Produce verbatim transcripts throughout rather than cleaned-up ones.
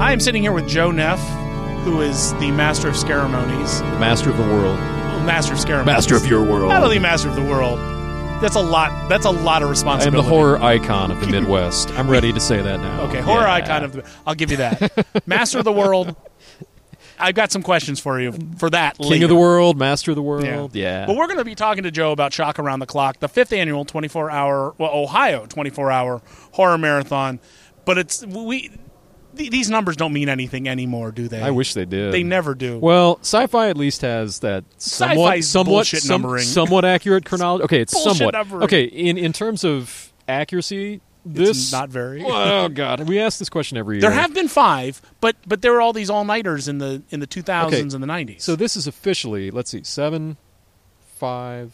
I am sitting here with Joe Neff, who is the master of ceremonies. The master of the world. Master of ceremonies. Master of your world. Not only master of the world. That's a lot. That's a lot of I am responsibility. the horror icon of the Midwest. I'm ready to say that now. Okay, horror Yeah. icon of the. I'll give you that. Master of the world. I've got some questions for you for that. King later. of the world, master of the world. Yeah. yeah. But we're going to be talking to Joe about Shock Around the Clock, the fifth annual twenty-four hour, well, Ohio twenty-four hour horror marathon. But it's we. th- These numbers don't mean anything anymore, do they? I wish they did. They never do. Well, sci-fi at least has that somewhat, Sci-fi's somewhat, bullshit some- numbering. somewhat accurate chronology. Okay, it's Bullshit somewhat numbering. okay in in terms of accuracy. This It's not very. Oh God, we ask this question every year. There have been five, but but there were all these all-nighters in the in the two thousands Okay, and the nineties. So this is officially, let's see, seven, five,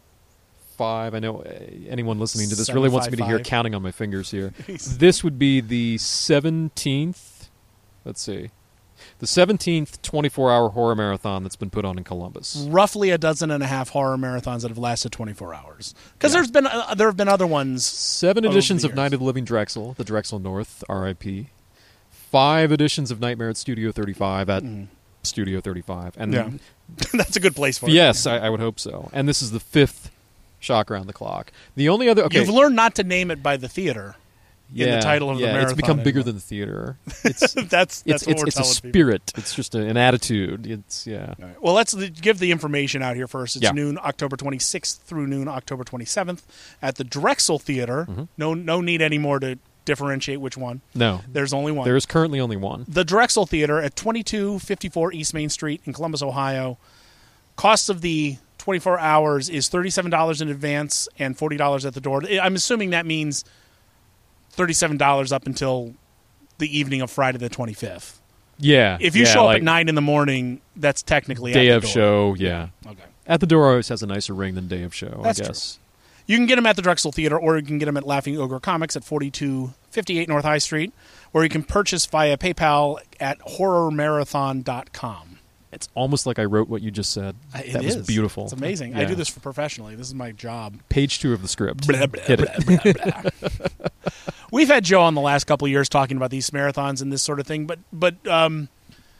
five. I know uh, anyone listening to this Seven, really wants five, me to hear five. counting on my fingers here. This would be the seventeenth. Let's see, the seventeenth twenty-four hour horror marathon that's been put on in Columbus. roughly a dozen and a half horror marathons that have lasted twenty-four hours. Because Yeah. there's been uh, there have been other ones. Seven over editions the of Night years. of the Living Drexel, the Drexel North, R I P Five editions of Nightmare at Studio thirty-five at Studio thirty-five, and Yeah, that's a good place for it. yes, I, I would hope so. And this is the fifth Shock Around the Clock. The only other okay, You've learned not to name it by the theater in yeah, the title of yeah, the marathon. it's become bigger anymore. than the theater. It's that's that's it's what it's, we're it's a telling people. spirit. It's just a, an attitude. It's yeah. All right. Well, let's l- give the information out here first. It's Yeah. noon October twenty-sixth through noon October twenty-seventh at the Drexel Theater. Mm-hmm. No no need anymore to differentiate which one. No, There's only one. there is currently only one. The Drexel Theater at twenty-two fifty-four East Main Street in Columbus, Ohio. Cost of the twenty-four hours is thirty-seven dollars in advance and forty dollars at the door. I'm assuming that means thirty-seven dollars up until the evening of Friday the twenty-fifth. Yeah, If you yeah, show up like at nine in the morning, that's technically day at the of door. show. Yeah, Okay. at the door always has a nicer ring than day of show. That's I true. guess. You can get them at the Drexel Theater, or you can get them at Laughing Ogre Comics at forty-two fifty-eight North High Street, or you can purchase via PayPal at horror marathon dot com. It's almost like I wrote what you just said. It that was is. beautiful. It's amazing. I Yeah. do this for professionally. This is my job. Page two of the script. Blah, blah, Hit blah, it. blah, blah. We've had Joe on the last couple of years talking about these marathons and this sort of thing, but but um,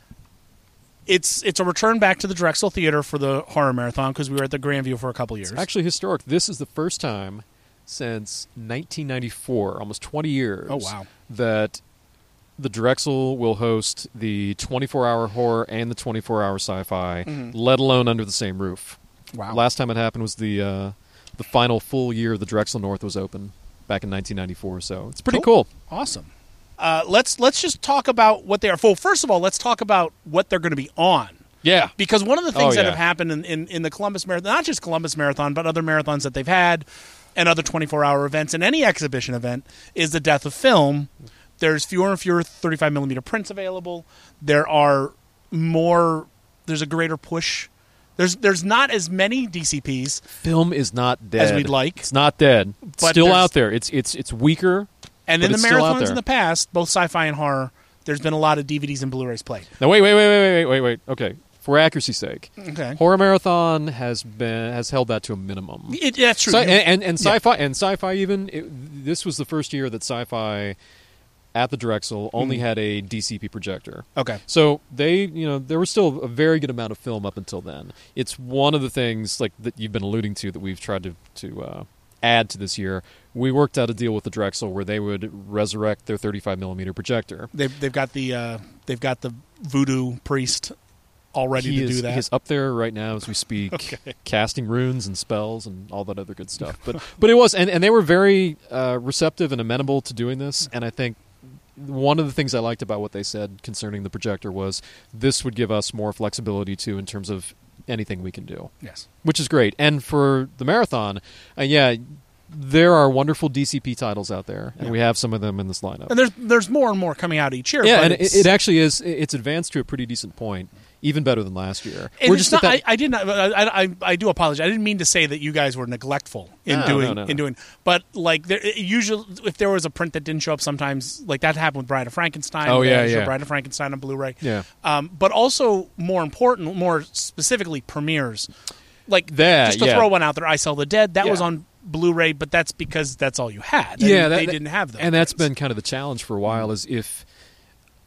it's it's a return back to the Drexel Theater for the horror marathon because we were at the Grandview for a couple of years. Actually historic. This is the first time since nineteen ninety-four, almost twenty years. Oh, wow. That the Drexel will host the twenty-four hour horror and the twenty-four hour sci-fi, Mhm. let alone under the same roof. Wow. Last time it happened was the uh, the final full year the Drexel North was open back in nineteen ninety-four. So it's pretty cool. Awesome. Uh, let's let's just talk about what they are. Well, first of all, let's talk about what they're going to be on. Yeah. Because one of the things Oh, that yeah. have happened in, in, in the Columbus Marathon, not just Columbus Marathon, but other marathons that they've had and other twenty-four hour events and any exhibition event, is the death of film. There's fewer and fewer thirty-five millimeter prints available. There are more, there's a greater push. There's there's not as many D C Ps. Film is not dead As we'd like. It's not dead. It's But still there's- out there. It's it's it's weaker. And But in the it's still out marathons there. in the past, both sci-fi and horror, there's been a lot of D V Ds and Blu-rays played. Now wait, wait, wait, wait, wait, wait, wait. Okay, for accuracy's sake, Okay. Horror Marathon has been has held that to a minimum. It, that's true. Sci- You- and, and, and yeah. sci-fi and sci-fi even it, this was the first year that sci-fi at the Drexel only Mhm. had a D C P projector. Okay. So they, you know, there was still a very good amount of film up until then. It's one of the things like that you've been alluding to that we've tried to to uh, add to this year. We worked out a deal with the Drexel where they would resurrect their thirty-five millimeter projector. They've they've got the uh, they've got the voodoo priest all ready he to is, do that. He's up there right now as we speak, Okay. casting runes and spells and all that other good stuff. But but it was, and, and they were very uh, receptive and amenable to doing this. And I think one of the things I liked about what they said concerning the projector was this would give us more flexibility too in terms of anything we can do, Yes. which is great. And for the marathon, uh, yeah. There are wonderful D C P titles out there, and Yeah. we have some of them in this lineup. And there's there's more and more coming out each year. Yeah, but and it's, it, it actually is. It's advanced to a pretty decent point, even better than last year. and We're it's just not, at that, I, I did not. I, I I do apologize. I didn't mean to say that you guys were neglectful in No, doing no, no, in no. doing. But like there, usually, if there was a print that didn't show up, sometimes like that happened with Bride of Frankenstein. Oh, They yeah, had to show yeah. Bride of Frankenstein on Blu-ray. yeah. Um, but also more important, more specifically, premieres. Like That, just to yeah. throw one out there, I Sell the Dead. That Yeah. was on Blu-ray, but that's because that's all you had. Yeah, and that- they that- didn't have those. And that's prints. been kind of the challenge for a while. Is if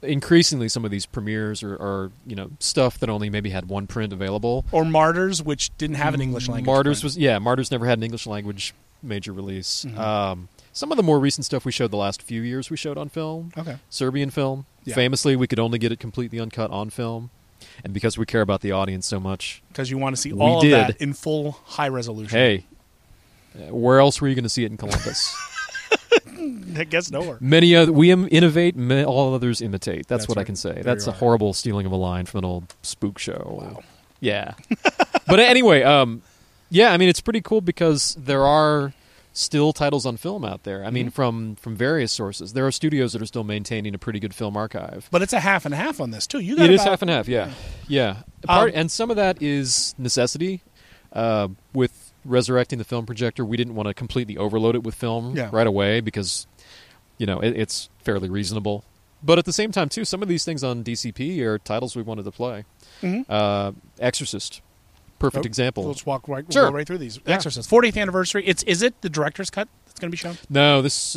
increasingly some of these premieres are, are you know stuff that only maybe had one print available. Or Martyrs, which didn't have an English language. Martyrs print. was yeah, Martyrs never had an English language major release. Mhm. Um, some of the more recent stuff we showed the last few years we showed on film. Okay. Serbian film. Yeah. Famously, we could only get it completely uncut on film. And because we care about the audience so much, Because you want to see We all did. of that in full high resolution. hey, uh, where else were you going to see it in Columbus? I guess nowhere. Many other, we im- innovate, ma- all others imitate. That's, That's what I right. can say. There That's you a are. horrible stealing of a line from an old spook show. Wow. Yeah. But anyway, um, yeah, I mean, it's pretty cool because there are still titles on film out there. I mean, Mhm. from, from various sources. There are studios that are still maintaining a pretty good film archive. But it's a half and a half on this, too. You got It is about- half and half, yeah. Yeah. Part, Um, and some of that is necessity. Uh, with resurrecting the film projector, we didn't want to completely overload it with film Yeah. right away because, you know, it, it's fairly reasonable. But at the same time, too, some of these things on D C P are titles we wanted to play. Mhm. Uh, Exorcist, perfect Oh, example. Let's walk right, we'll Sure. go right through these. Yeah. Exorcist, fortieth anniversary. It's Is it the director's cut that's going to be shown? No, this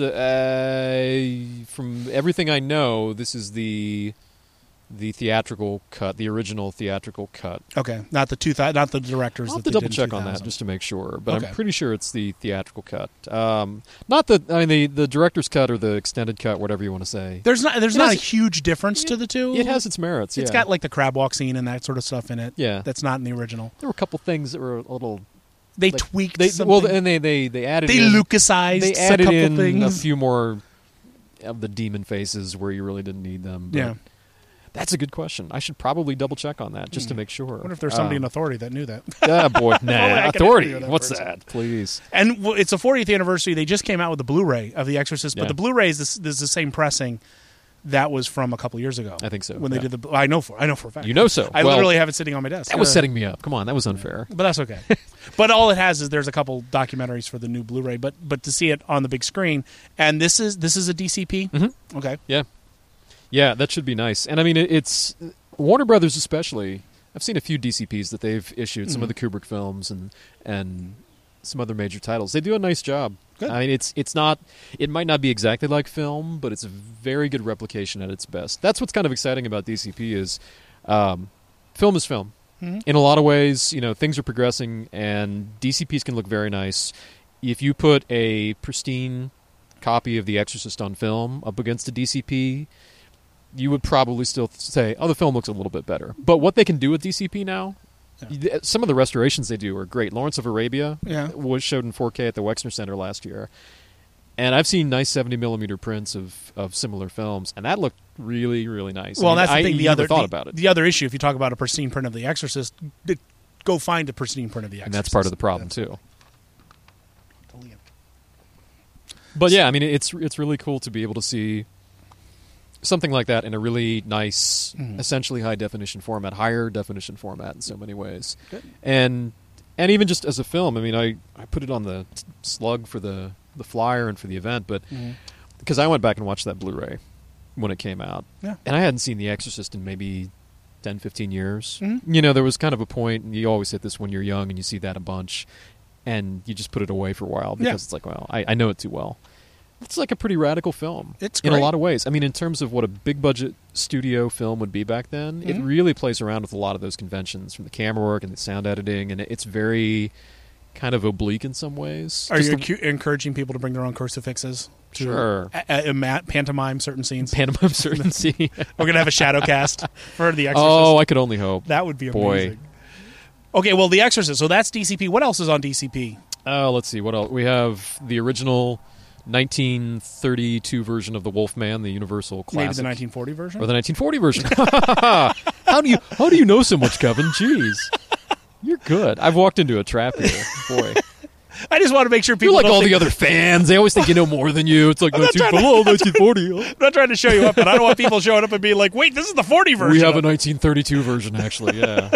uh, from everything I know, this is the the theatrical cut, the original theatrical cut. Okay, not the two thou- not the directors. I'll have that to they double did in check on that two thousand. just to make sure, but Okay. I'm pretty sure it's the theatrical cut. Um, not the, I mean, the, the director's cut or the extended cut, whatever you want to say. There's not there's It not has- a huge difference to the two. It has its merits. It's yeah. got like the crab walk scene and that sort of stuff in it. Yeah. that's not in the original. There were a couple things that were a little. They like, tweaked. They something. well, and they they they added. they in, Lucasized They a added couple in things. a few more of the demon faces where you really didn't need them. But Yeah. that's a good question. I should probably double check on that just to Hmm. make sure. I wonder if there's somebody Um, in authority that knew that. Ah, boy, nah. I can Authority. interview that What's person. that? Please. And well, it's a fortieth anniversary. They just came out with the Blu-ray of The Exorcist, but Yeah. the Blu-ray is this, this is the same pressing that was from a couple years ago. I think so. When they yeah. did the, I know for I know for a fact. You know so. I Well, literally have it sitting on my desk. That was Uh, setting me up. Come on, that was unfair. but that's okay. But all it has is there's a couple documentaries for the new Blu-ray, but but to see it on the big screen, and this is this is a D C P. Mhm. Okay, Yeah, yeah, that should be nice. And I mean, it, it's Warner Brothers especially. I've seen a few D C Ps that they've issued, some Mhm. of the Kubrick films and and some other major titles. They do a nice job. Good. I mean, it's it's not. It might not be exactly like film, but it's a very good replication at its best. That's what's kind of exciting about D C P is, um, film is film. Mhm. In a lot of ways, you know, things are progressing, and D C Ps can look very nice. If you put a pristine copy of The Exorcist on film up against a D C P, you would probably still say, oh, the film looks a little bit better. But what they can do with D C P now, Yeah. some of the restorations they do are great. Lawrence of Arabia Yeah. was showed in four K at the Wexner Center last year. And I've seen nice seventy millimeter prints of, of similar films, and that looked really, really nice. well, I mean, that's the I thing. The never other thought the, about it. The other issue, if you talk about a pristine print of The Exorcist, d- go find a pristine print of The Exorcist, And that's part of the problem, That's- too. But yeah, I mean, it's it's really cool to be able to see something like that in a really nice, Mhm. essentially high definition format, higher definition format in so many ways, Good. and and even just as a film. I mean, I, I put it on the t- slug for the the flyer and for the event, but Mhm. because I went back and watched that Blu-ray when it came out, Yeah. and I hadn't seen The Exorcist in maybe ten, fifteen years. Mhm. You know, there was kind of a point, and you always hit this when you're young and you see that a bunch, and you just put it away for a while because Yeah. it's like, well, I, I know it too well. It's like a pretty radical film. It's in a great. lot of ways. I mean, in terms of what a big budget studio film would be back then, it Mhm. really plays around with a lot of those conventions from the camera work and the sound editing, and it- it's very kind of oblique in some ways. Are Just you the- acu- encouraging people to bring their own crucifixes? To Sure. a- a- a- pantomime certain scenes. pantomime certainty? We're gonna have a shadow cast for The Exorcist. Oh, I could only hope. that would be boy. amazing. Okay, well, The Exorcist. So that's D C P. What else is on D C P? Oh, let's see. What else? We have the original nineteen thirty-two version of the Wolfman, the Universal classic. Maybe the nineteen forty version. Or the nineteen forty version. How do you how do you know so much, Kevin? Jeez. You're good. I've walked into a trap here. Boy. I just want to make sure people You're like don't all think- the other fans. They always think you know more than you. It's like not nineteen trying to- oh, nineteen forty. I'm not trying to show you up, but I don't want people showing up and being like, "Wait, this is the forty version." We have a of it." nineteen thirty-two version, actually. Yeah.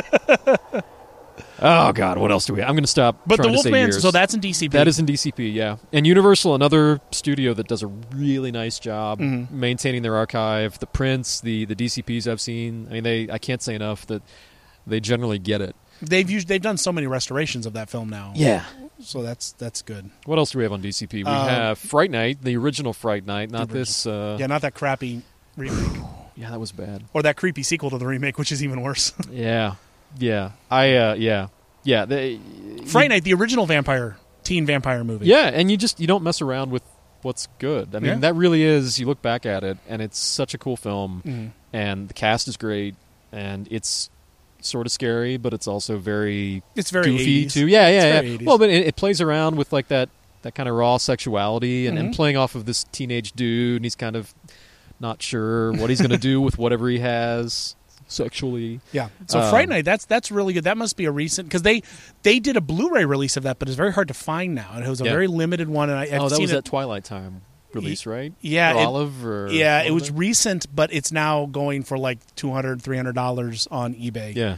Oh God, what else do we have? I'm going to stop. But the trying to say Wolfman. years. So that's in D C P. That is in D C P, yeah. And Universal, another studio that does a really nice job Mhm. maintaining their archive. The prints, the the D C Ps I've seen. I mean, they. I can't say enough that they generally get it. They've used. They've done so many restorations of that film now. Yeah. So that's that's good. What else do we have on D C P? We Uh, have Fright Night, the original Fright Night, not the this. Uh, Yeah, not that crappy remake. Yeah, that was bad. Or that creepy sequel to the remake, which is even worse. Yeah, yeah. I uh, yeah, yeah. They, Fright you, Night, the original vampire, teen vampire movie. Yeah, and you just you don't mess around with what's good. I mean, Yeah. that really is. You look back at it, and it's such a cool film, Mhm. and the cast is great, and it's sort of scary, but it's also very It's very goofy eighties. too. Yeah, It's yeah, very yeah. eighties. Well, but it, it plays around with like that that kind of raw sexuality, and, and Mhm. playing off of this teenage dude, and he's kind of not sure what he's going to do with whatever he has sexually. Yeah. So Um, Fright Night, that's that's really good. That must be a recent because they they did a Blu-ray release of that, but it's very hard to find now. And it was a Yeah. very limited one. And I, I've oh, that seen was it. that Twilight Time release, right? Yeah, or it- Olive or Yeah, it what was recent, but it's now going for like two hundred, three hundred dollars on eBay. Yeah,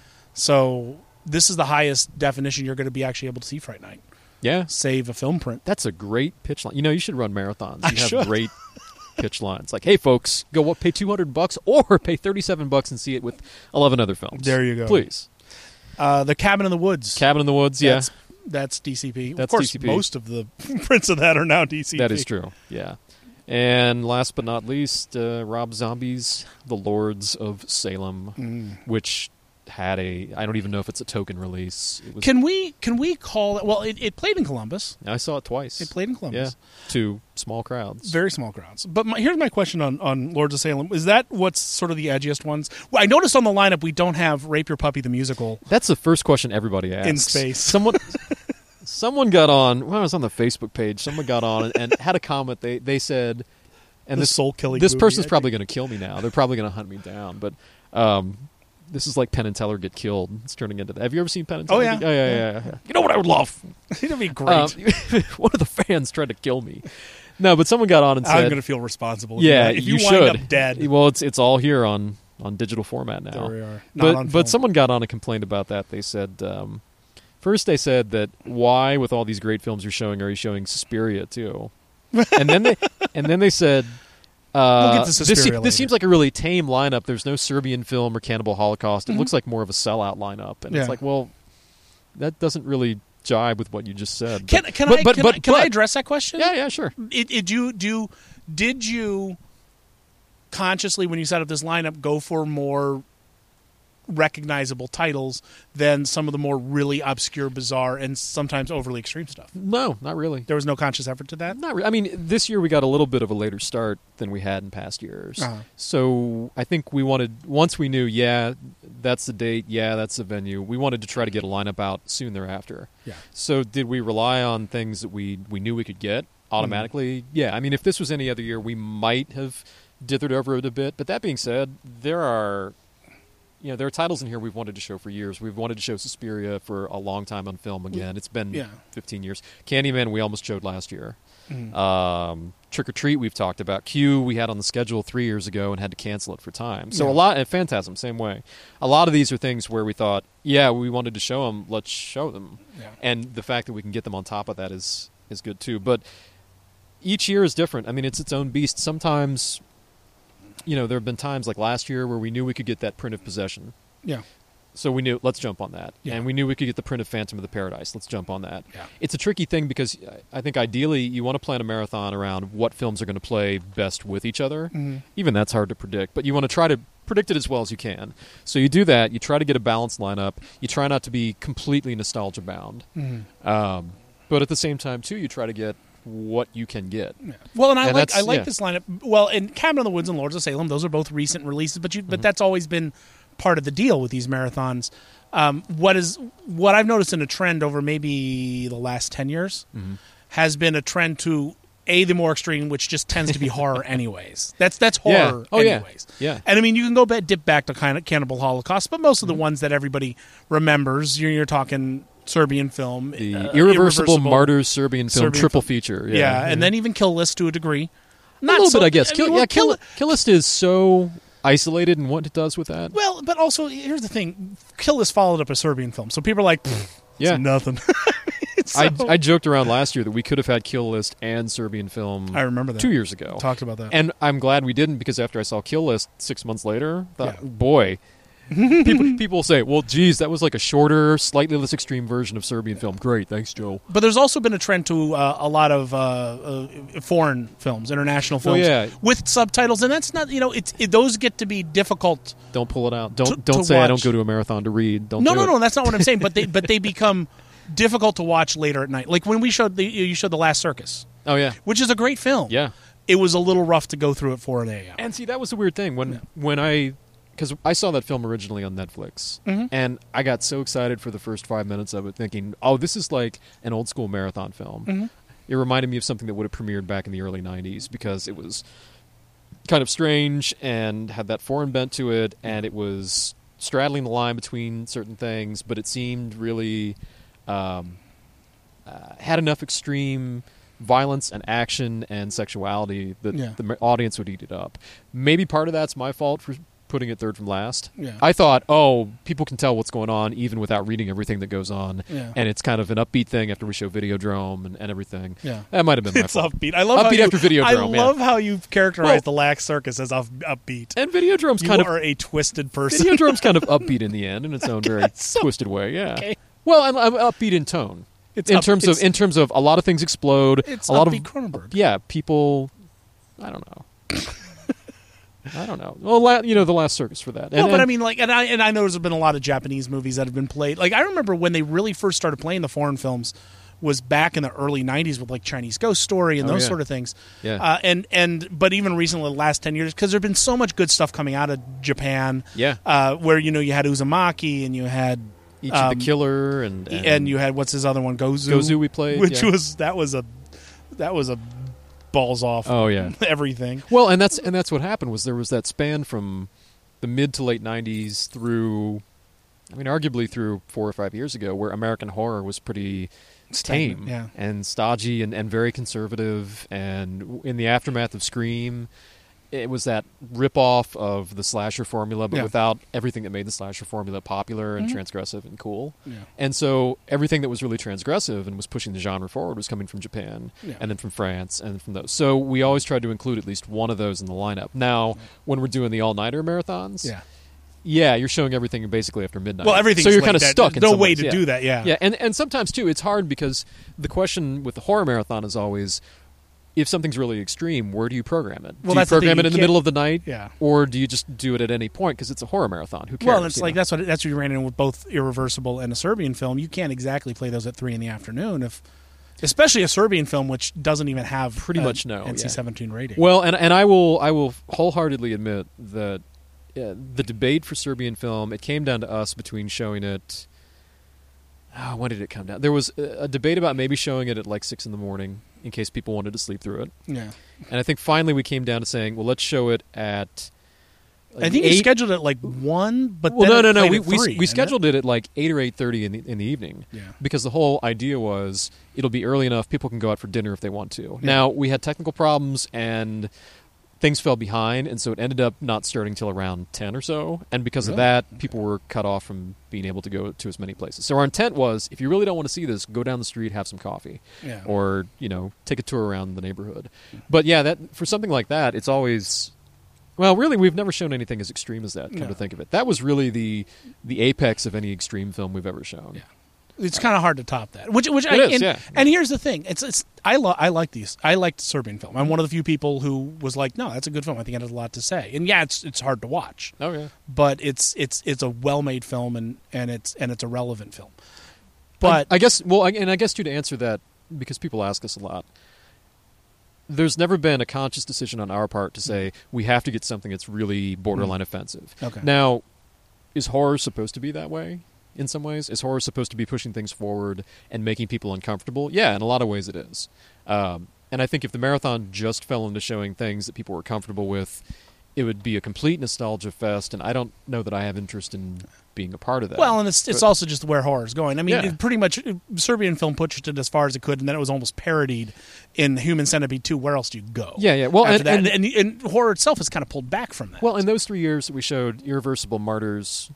So this is the highest definition you're going to be actually able to see Fright Night. yeah. Save a film print. That's a great pitch line. You know, you should run marathons. I You have should. great pitch lines. Like, hey, folks, go what, pay two hundred bucks or pay thirty-seven bucks and see it with eleven other films. There you go. Please. Uh, the Cabin in the Woods. Cabin in the Woods, yeah. That's, that's D C P. That's of course, D C P. most of the prints of that are now D C P. That is true, yeah. And last but not least, uh, Rob Zombie's The Lords of Salem, Mm. which had a, I don't even know if it's a token release. It was, Can we can we call it? Well, it, it played in Columbus. I saw it twice. It played in Columbus. Yeah, to small crowds. Very small crowds. But my, here's my question on, on Lords of Salem. Is that what's sort of the edgiest ones? Well, I noticed on the lineup we don't have Rape Your Puppy the musical. That's the first question everybody asks. In space. Someone someone got on, when I was on the Facebook page, someone got on and, and had a comment. They they said, and The this, soul-killing this movie, person's I probably going to kill me now. They're probably going to hunt me down. But um, this is like Penn and Teller get killed. It's turning into that. Have you ever seen Penn and Oh, Teller? yeah. yeah, yeah, yeah, yeah. You know what I would love? That'd be great. Um, one of the fans tried to kill me. No, but someone got on and I'm said, going to feel responsible. yeah, if you, you, should. wind up dead. Well, it's it's all here on, on digital format now. There we are. Not But on but film. someone got on and complained about that. They said um, first they said that why with all these great films you're showing are you showing Suspiria too? and then they and then they said uh, We'll get to this, Suspiria se- later. this seems like a really tame lineup. There's no Serbian film or Cannibal Holocaust. It Mhm. looks like more of a sellout lineup. And Yeah. it's like, well, that doesn't really jibe with what you just said. Can, But- can, but- I, but- can, but- I, can I but- address that question? Yeah, yeah, sure. It, it, do, do, did you consciously, when you set up this lineup, go for more recognizable titles than some of the more really obscure, bizarre, and sometimes overly extreme stuff? No, not really. There was no conscious effort to that? Not re- I mean, this year we got a little bit of a later start than we had in past years. Uh-huh. So I think we wanted, once we knew, yeah, that's the date, yeah, that's the venue, we wanted to try to get a lineup out soon thereafter. Yeah. So did we rely on things that we, we knew we could get automatically? Mm-hmm. Yeah. I mean, if this was any other year, we might have dithered over it a bit. But that being said, there are... You know, there are titles in here we've wanted to show for years. We've wanted to show Suspiria for a long time on film again. It's been Yeah. fifteen years. Candyman we almost showed last year. Mhm. Um, Trick or Treat we've talked about. Q we had on the schedule three years ago and had to cancel it for time. So Yeah. a lot, and Phantasm, same way. A lot of these are things where we thought, yeah, we wanted to show them, let's show them. Yeah. And the fact that we can get them on top of that is, is good too. But each year is different. I mean, it's its own beast. Sometimes... You know, there have been times like last year where we knew we could get that Print of Possession. Yeah. So we knew, let's jump on that. Yeah. And we knew we could get the Print of Phantom of the Paradise. Let's jump on that. Yeah. It's a tricky thing because I think ideally you want to plan a marathon around what films are going to play best with each other. Mhm. Even that's hard to predict. But you want to try to predict it as well as you can. So you do that. You try to get a balanced lineup. You try not to be completely nostalgia bound. Mhm. Um, but at the same time, too, you try to get what you can get. Yeah. Well, and I And like that's- I like yeah. this lineup. Well, and Cabin in the Woods and Lords of Salem, those are both recent releases, but you, Mm-hmm. but that's always been part of the deal with these marathons. Um, what is what I've noticed in a trend over maybe the last ten years Mm-hmm. has been a trend to a the more extreme, which just tends to be horror anyways. That's that's Yeah. horror Oh, yeah. anyways. Yeah. And I mean, you can go back, dip back to kind of Cannibal Holocaust, but most of Mm-hmm. the ones that everybody remembers, you're, you're talking Serbian film, The uh, Irreversible, Martyrs Serbian film Serbian triple film. feature. yeah, Yeah, and then even Kill List to a degree. a little so- bit, I guess. I Kill, mean, yeah, well, Kill, Kill List is so isolated in what it does with that. Well, but also here's the thing: Kill List followed up a Serbian film, so people are like, "Pfft, Yeah. it's nothing." So- I, I joked around last year that we could have had Kill List and Serbian film I remember that. two years ago. Talked about that. And I'm glad we didn't because after I saw Kill List six months later, thought, Yeah. boy, people, people will say, well, geez, that was like a shorter, slightly less extreme version of Serbian film. Great, thanks, Joe. But there's also been a trend to uh, a lot of uh, uh, foreign films, international films, oh, yeah. with subtitles, and that's not, you know, it's it, those get to be difficult. Don't pull it out. Don't to, don't to say watch. I don't go to a marathon to read. Don't no, do no, it. no. That's not what I'm saying. But they but they become difficult to watch later at night. Like when we showed the you showed The Last Circus, Oh yeah, which is a great film. yeah. It was a little rough to go through at four a.m. And see, that was the weird thing when Yeah. when I because I saw that film originally on Netflix, Mhm. and I got so excited for the first five minutes of it, thinking, "Oh, this is like an old school marathon film." Mhm. It reminded me of something that would have premiered back in the early nineties because it was kind of strange and had that foreign bent to it, and it was straddling the line between certain things, but it seemed really um, uh, had enough extreme violence and action and sexuality that Yeah. the ma- audience would eat it up. Maybe part of that's my fault for putting it third from last. Yeah. I thought, oh, people can tell what's going on even without reading everything that goes on, Yeah. and it's kind of an upbeat thing after we show Videodrome and, and everything. Yeah. That might have been my It's fault. upbeat. I love Upbeat how after you, I Videodrome, yeah. love how you've characterized Well- The Last Circus as up, upbeat. And Videodrome's You kind of are a twisted person. Videodrome's kind of upbeat in the end in its own very so- twisted way. Yeah. Okay. Well, I'm, I'm upbeat in tone. It's in up- terms of it's- in terms of a lot of things explode. It's a lot upbeat of Cronenberg. yeah, people. I don't know. I don't know. Well, la, you know, The Last Circus for that. Well, And- but I and- mean, like, and I and I know there's been a lot of Japanese movies that have been played. Like, I remember when they really first started playing the foreign films was back in the early nineties with like Chinese Ghost Story and Oh, those yeah. sort of things. Yeah. Uh, and and but even recently, the last ten years, because there's been so much good stuff coming out of Japan. Yeah. Uh, where you know you had Uzumaki and you had Ichi um, the Killer and and, and, you had what's his other one, Gozu. Gozu we played, which yeah. was that was a that was a balls off. Oh, yeah. everything. Well, and that's and that's what happened was there was that span from the mid to late nineties through, I mean, arguably through four or five years ago, where American horror was pretty Stagnant, tame yeah. and stodgy and, and very conservative. And in the aftermath of Scream, it was that rip-off of the slasher formula, but Yeah. without everything that made the slasher formula popular and Mhm. transgressive and cool. Yeah. And so everything that was really transgressive and was pushing the genre forward was coming from Japan, Yeah. and then from France, and from those. So we always tried to include at least one of those in the lineup. Now, when we're doing the all-nighter marathons, Yeah. yeah, you're showing everything basically after midnight. Well, everything's so you're like kind of that. stuck. There's in no some way ways, to yeah. do that. Yeah. Yeah, and and sometimes too, it's hard because the question with the horror marathon is always, if something's really extreme, where do you program it? Well, do you that's the thing, program it you in the can't- middle of the night, Yeah. or do you just do it at any point because it's a horror marathon? Who cares? Well, it's you like know? that's what that's what you ran in with both Irreversible and a Serbian film. You can't exactly play those at three in the afternoon, if especially a Serbian film which doesn't even have Pretty a much no, N C seventeen rating. Well, and and I will I will wholeheartedly admit that uh, the debate for Serbian film, it came down to us between showing it. Oh, when did it come down? There was a, a debate about maybe showing it at like six in the morning in case people wanted to sleep through it, yeah, and I think finally we came down to saying, well, let's show it at. Like I think you eight. scheduled it like one, but Well, then no, it no, no. played We at we, three, we didn't scheduled it? at like eight or eight thirty in the in the evening. Yeah. Because the whole idea was it'll be early enough people can go out for dinner if they want to. Yeah. Now we had technical problems and things fell behind, and so it ended up not starting till around ten or so. And because of Really? that, people were cut off from being able to go to as many places. So our intent was, if you really don't want to see this, go down the street, have some coffee, Yeah. or you know, take a tour around the neighborhood. But yeah, that for something like that, it's always. Well, really, we've never shown anything as extreme as that. Come No. to think of it, that was really the the apex of any extreme film we've ever shown. Yeah. It's kind of hard to top that. Which, which I, It is, and, yeah. and here's the thing: it's, it's I lo- I like these. I liked Serbian film. I'm one of the few people who was like, no, that's a good film. I think it has a lot to say. And yeah, it's it's hard to watch, Oh yeah. but it's it's it's a well made film and, and it's and it's a relevant film. But I, I guess, well, I, and I guess too to answer that, because people ask us a lot. There's never been a conscious decision on our part to say we have to get something that's really borderline offensive. Okay. Now, is horror supposed to be that way? In some ways, is horror supposed to be pushing things forward and making people uncomfortable? Yeah, in a lot of ways it is. Um, and I think if the marathon just fell into showing things that people were comfortable with, it would be a complete nostalgia fest. And I don't know that I have interest in being a part of that. well, and it's it's But- also just where horror is going. I mean, Yeah. it pretty much Serbian film pushed it as far as it could, and then it was almost parodied in Human Centipede two. Where else do you go? Yeah, yeah. Well, after and, that? and, and, and horror itself has kind of pulled back from that. well, in those three years that we showed Irreversible, Martyrs,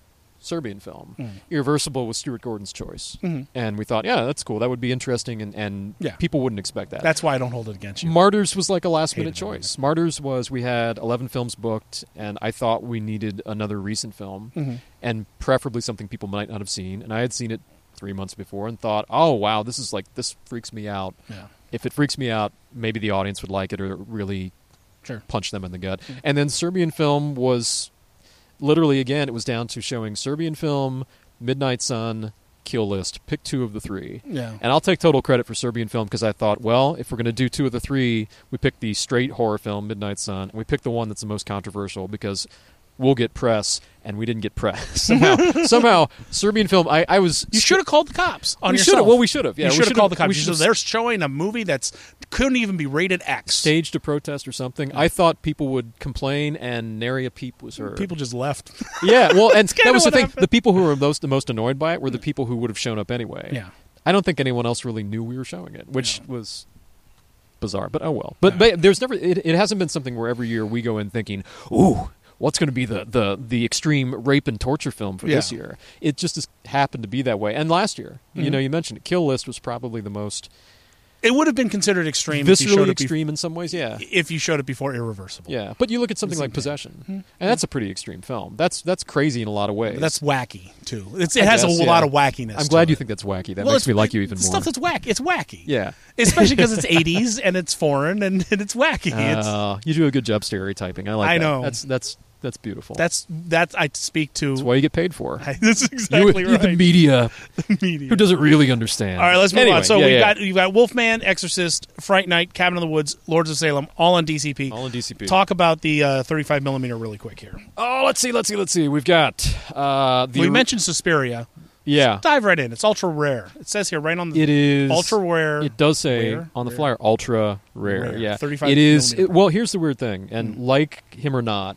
Serbian film. Mm. Irreversible was Stuart Gordon's choice. Mm-hmm. And we thought, yeah, that's cool. That would be interesting, and, and Yeah. people wouldn't expect that. That's why I don't hold it against you. Martyrs was like a last-minute Hated choice. Martyrs was, we had eleven films booked, and I thought we needed another recent film, Mm-hmm. and preferably something people might not have seen. And I had seen it three months before and thought, oh, wow, this is like, this freaks me out. Yeah. If it freaks me out, maybe the audience would like it or really Sure. punch them in the gut. Mm-hmm. And then Serbian film was literally, again, it was down to showing Serbian film, Midnight Sun, Kill List. Pick two of the three. Yeah. And I'll take total credit for Serbian film because I thought, well, if we're going to do two of the three, we pick the straight horror film, Midnight Sun, and we pick the one that's the most controversial because we'll get press, and we didn't get press. somehow, somehow, Serbian film, I, I was... You should have called the cops on we yourself. should have. Well, we should have. Yeah, you we should have called the cops. we You should've should've- They're showing a movie that's couldn't even be rated X. staged a protest or something. I thought people would complain, and nary a peep was heard. People just left. Yeah, well, and kinda that was the what thing. happened. The people who were most the most annoyed by it were the people who would have shown up anyway. Yeah. I don't think anyone else really knew we were showing it, which Yeah. was bizarre. But oh well. But, Yeah. but there's never. It, it hasn't been something where every year we go in thinking, ooh, what's going to be the, the the extreme rape and torture film for this Yeah. year? It just has happened to be that way. And last year, you Mhm. know, you mentioned it. Kill List was probably the most It would have been considered extreme if you showed viscerally it, be- extreme in some ways. Yeah. if you showed it before Irreversible. Yeah, but you look at something It's like okay. Possession, Mhm. and that's a pretty extreme film. That's that's crazy in a lot of ways. But that's wacky too. It's, I it has guess, a yeah. lot of wackiness. I'm glad to you it. think that's wacky. That Well, makes it's- me like you even it's more. Stuff that's wacky. It's wacky. Yeah. Especially because it's eighties and it's foreign and, and it's wacky. it's, Uh, you do a good job stereotyping. I like I that. know. That's that's that's beautiful. that's that's I speak to. That's what you get paid for. I, that's You, exactly you right. the media Media. who doesn't really understand. All right, let's move Anyway, on. So yeah, we've yeah. got you've got Wolfman, Exorcist, Fright Night, Cabin in the Woods, Lords of Salem, all on D C P. all in D C P. Talk about the uh, thirty-five millimeter really quick here. Oh, let's see, let's see, let's see. We've got uh, the we mentioned Suspiria. yeah. Dive right in. It's ultra rare. It says here right on the It is ultra rare. It does say Rare? on the Rare? flyer ultra rare. Rare. Yeah, thirty-five It is. millimeter. It, well, here's the weird thing, and Mm. like him or not,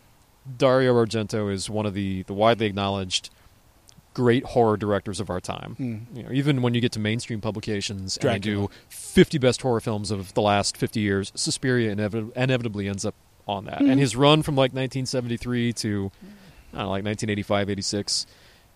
Dario Argento is one of the, the widely acknowledged great horror directors of our time. Mm. You know, even when you get to mainstream publications and they Dracula. do fifty best horror films of the last fifty years, Suspiria inevit- inevitably ends up on that. Mhm. And his run from like nineteen seventy-three to I don't know, like nineteen eighty-five, eighty-six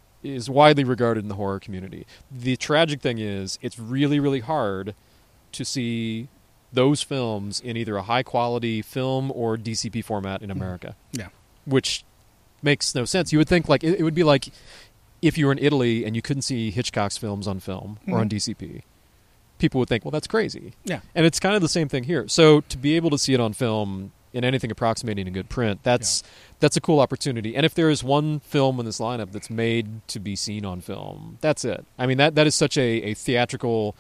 is widely regarded in the horror community. The tragic thing is it's really, really hard to see those films in either a high-quality film or D C P format in America. Yeah. Which makes no sense. You would think like it, it would be like if you were in Italy and you couldn't see Hitchcock's films on film or on Mhm. D C P. People would think, well, that's crazy. Yeah. And it's kind of the same thing here. So to be able to see it on film in anything approximating a good print, that's that's a cool opportunity. And if there is one film in this lineup that's made to be seen on film, that's it. I mean, that that is such a, a theatrical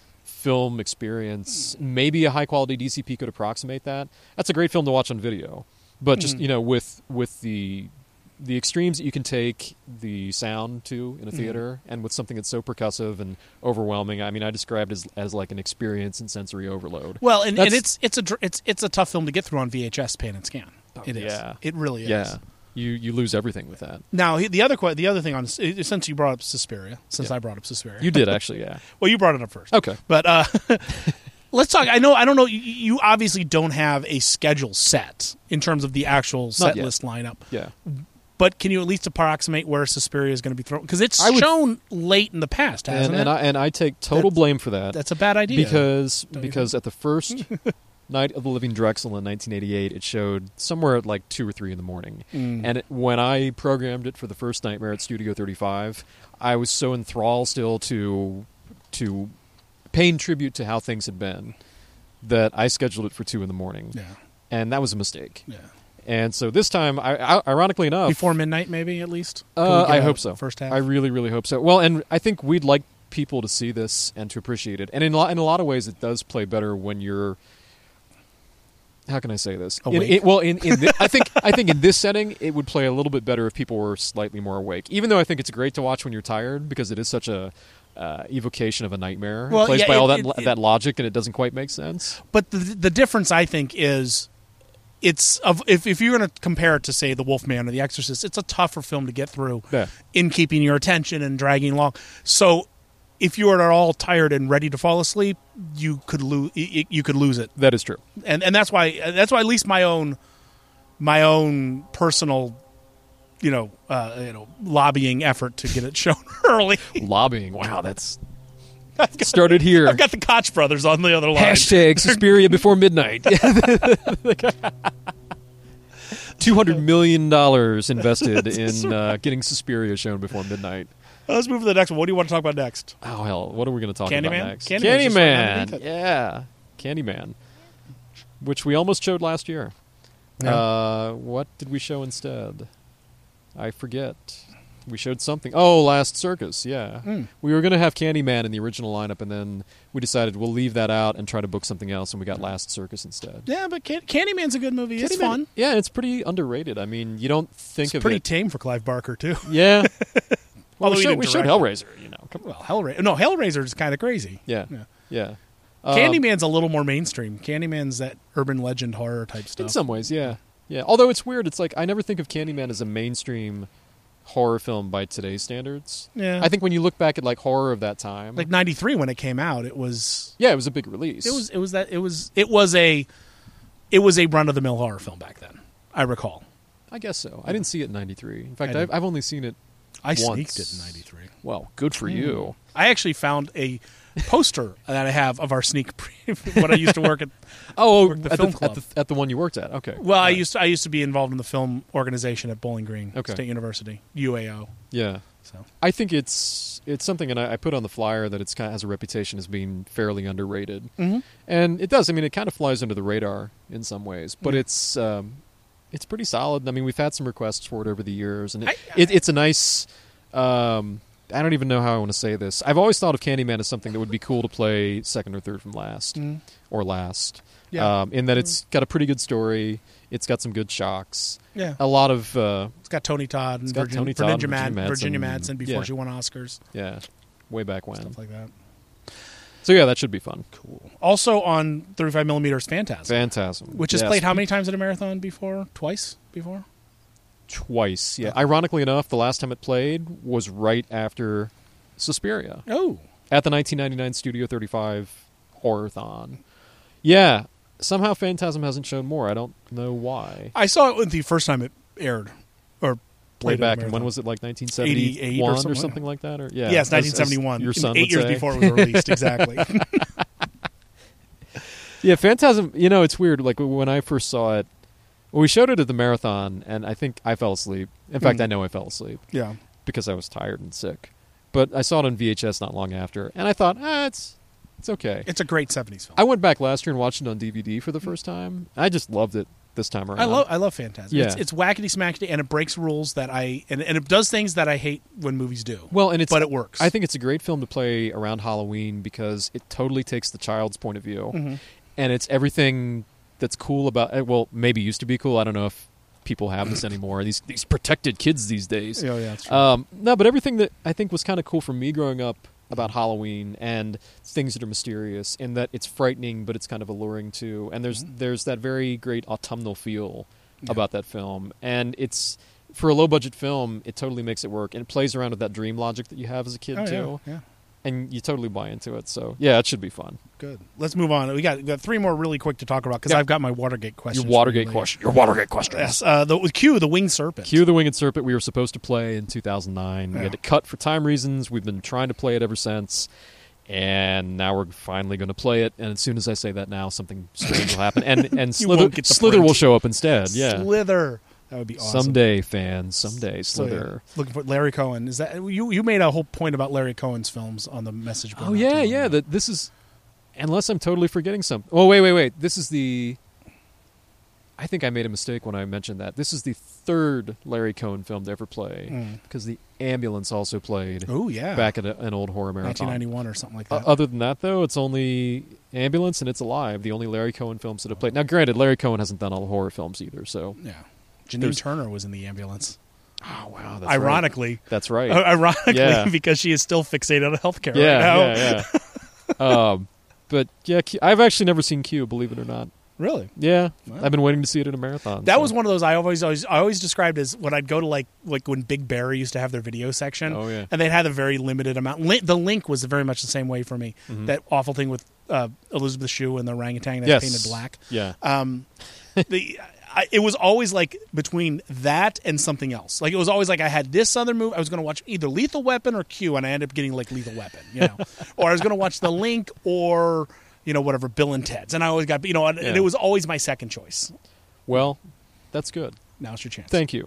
film experience. Maybe a high quality D C P could approximate that. That's a great film to watch on video. But just Mhm. you know, with with the the extremes that you can take the sound to in a Mhm. theater, and with something that's so percussive and overwhelming. I mean, I described it as as like an experience and sensory overload. Well, and, and That's- it's it's a dr- it's it's a tough film to get through on V H S pan and scan. It is. yeah. It really is. Yeah, you you lose everything with that. Now he- the other que- the other thing on since you brought up Suspiria, since Yeah. I brought up Suspiria, You did actually, yeah. well you brought it up first. Okay. But uh, let's talk. I know. I don't know. You, you obviously don't have a schedule set in terms of the actual set yet. list lineup. Yeah. But can you at least approximate where Suspiria is going to be thrown? Because it's I would- shown late in the past, hasn't And, and it? I and I take total That's- blame for that. That's a bad idea. because Don't you because at the first Night of the Living Drexel in nineteen eighty-eight, it showed somewhere at like two or three in the morning. Mm. And it, when I programmed it for the first Nightmare at Studio thirty-five, I was so enthralled still to to paying tribute to how things had been that I scheduled it for two in the morning, yeah, and that was a mistake. yeah. And so this time, I, I, ironically enough, Before midnight, maybe at least. Can we uh, get I a hope so. First half. I really, really hope so. Well, and I think we'd like people to see this and to appreciate it. And in, lo- in a lot of ways, it does play better when you're. How can I say this? In, Awake? in, well, in, in thi- I think I think in this setting, it would play a little bit better if people were slightly more awake. Even though I think it's great to watch when you're tired because it is such a uh, evocation of a nightmare. Well, it plays yeah, by all it- that it- lo- it- that logic, and it doesn't quite make sense. But the the difference, I think, is it's of if if you're going to compare it to say The Wolfman or The Exorcist, it's a tougher film to get through Yeah. in keeping your attention and dragging along. So if you are at all tired and ready to fall asleep, you could lose you could lose it, That is true. and and that's why that's why at least my own my own personal you know, uh, you know, lobbying effort to get it shown early. Lobbying. Wow, that's started here. I've got the Koch brothers on the other line. Hashtag Suspiria before midnight. Two hundred million dollars invested in uh, getting Suspiria shown before midnight. Let's move to the next one. What do you want to talk about next? Oh hell, what are we going to talk Candyman? about next? Candyman's just right underneath it. Yeah, Candyman, which we almost showed last year. Yeah. Uh, what did we show instead? I forget. We showed something. Oh, Last Circus, yeah. Mm. We were going to have Candyman in the original lineup, and then we decided we'll leave that out and try to book something else, and we got Last Circus instead. Yeah, but Can- Candyman's a good movie. It's Candyman- fun. Yeah, it's pretty underrated. I mean, you don't think It's of pretty it. tame for Clive Barker, too. Yeah. Well, Although we he showed, didn't we showed direct Hellraiser, you know. Come on. Well, Hellraiser. No, Hellraiser is kind of crazy. Yeah. Yeah. Yeah. Um, Candyman's a little more mainstream. Candyman's that urban legend horror type stuff. in some ways, yeah. Yeah. Although it's weird, it's like I never think of Candyman as a mainstream horror film by today's standards. Yeah. I think when you look back at like horror of that time, like ninety-three when it came out, it was yeah, it was a big release. it was it was that it was it was a it was a run of the mill horror film back then. I recall. I guess so. I didn't see it in ninety-three. In fact, I I've, I've only seen it I once. sneaked it in ninety-three. Well, good for you. I actually found a poster that I have of our sneak preview when I used to work at. Oh, Worked the at, film the, club. at, the, at the one you worked at. Okay. Well, I Right. used to, I used to be involved in the film organization at Bowling Green Okay. State University, U A O. Yeah. So I think it's it's something, and I, I put on the flyer that it's kind of has a reputation as being fairly underrated, Mhm. and it does. I mean, it kind of flies under the radar in some ways, but Yeah. it's um, it's pretty solid. I mean, we've had some requests for it over the years, and it, I- it, it's a nice. Um, I don't even know how I want to say this. I've always thought of Candyman as something that would be cool to play second or third from last, Mm. or last. Yeah. Um, in that it's got a pretty good story. It's got some good shocks. Yeah. A lot of uh, It's got Tony Todd and It's got Virgin, Tony Todd Virginia, and Mad- Virginia Virginia Madsen. Madsen before Yeah. she won Oscars, yeah, way back when. stuff like that. So yeah, that should be fun. Cool. Also on thirty-five millimeters, Phantasm, Phantasm, which has Yes. played how many times at a marathon before? Twice before? Twice. Yeah. Okay. Ironically enough, the last time it played was right after Suspiria Oh. at the nineteen ninety-nine Studio thirty-five Horrorthon. Yeah. Somehow Phantasm hasn't shown more. I don't know why. I saw it the first time it aired. Or Way played at a back, and when marathon. was it? Like nineteen eighty-eight seventy-one or or something something, like like that? Or yeah, Yes, as- nineteen as seventy-one. Your son Eight would years say. before it was released, exactly. Yeah, Phantasm. You know, it's weird. Like when I first saw it, well, we showed it at the marathon, and I think I fell asleep. In fact, Mm. I know I fell asleep Yeah. because I was tired and sick. But I saw it on V H S not long after, and I thought, ah, it's it's okay. It's a great seventies film. I went back last year and watched it on D V D for the first time. I just loved it this time around. I love I love Phantasm. Yeah. It's, it's wackety smackety and it breaks rules that I and, and it does things that I hate when movies do. Well, and it's but it works. I think it's a great film to play around Halloween because it totally takes the child's point of view, Mhm. and it's everything that's cool about. eh, Well, maybe used to be cool. I don't know if people have this anymore. These these protected kids these days. Oh, yeah, that's true. Um, no, but everything that I think was kind of cool for me growing up about Halloween and things that are mysterious, in that it's frightening, but it's kind of alluring too. And there's there's that very great autumnal feel Yeah. about that film, and it's for a low budget film, it totally makes it work, and it plays around with that dream logic that you have as a kid oh, too, yeah, yeah. and you totally buy into it. So yeah, it should be fun. Good. Let's move on. We got, we got three more really quick to talk about because Yeah. I've got my Watergate question. Your Watergate question. Your Watergate question. Yes. Uh, the Q, the Winged Serpent. Cue the Winged Serpent we were supposed to play in two thousand nine. We Yeah. had to cut for time reasons. We've been trying to play it ever since. And now we're finally going to play it. And as soon as I say that now, something strange will happen. And and You Slither, won't get the Slither print. will show up instead. Yeah. Slither. That would be awesome. Someday, fans. Someday, So, yeah, Slither. looking for Larry Cohen. Is that you? You made a whole point about Larry Cohen's films on the message board. Oh, not yeah, too long yeah. ago. That This is... Unless I'm totally forgetting something. Oh, wait, wait, wait. This is the... I think I made a mistake when I mentioned that. This is the third Larry Cohen film to ever play. Mm. Because The Ambulance also played Oh yeah. back at a, an old horror marathon. nineteen ninety-one or something like Uh, that. other than that, though, it's only Ambulance and It's Alive, the only Larry Cohen films that have played. Now, granted, Larry Cohen hasn't done all the horror films either, so... yeah. Janine there's- Turner was in The Ambulance. Oh, wow, that's Ironically. right. That's right. Uh, ironically, Yeah. because she is still fixated on healthcare yeah, right now. yeah, yeah. um, but, yeah, Q, I've actually never seen Q, believe it or not. Really? Yeah, Wow. I've been waiting to see it in a marathon. That so. was one of those I always, always I always described as when I'd go to like like when Big Bear used to have their video section. Oh, yeah. And they had a very limited amount. Li- the Link was very much the same way for me. Mhm. That awful thing with uh, Elizabeth Shue and the orangutan that's Yes. painted black. Yeah. Um, the I, it was always like between that and something else. Like it was always like I had this other movie. I was going to watch either Lethal Weapon or Q, and I ended up getting like Lethal Weapon, you know, or I was going to watch The Link or you know whatever Bill and Ted's, and I always got you know, and, Yeah. and it was always my second choice. Well, that's good. Now's your chance. Thank you.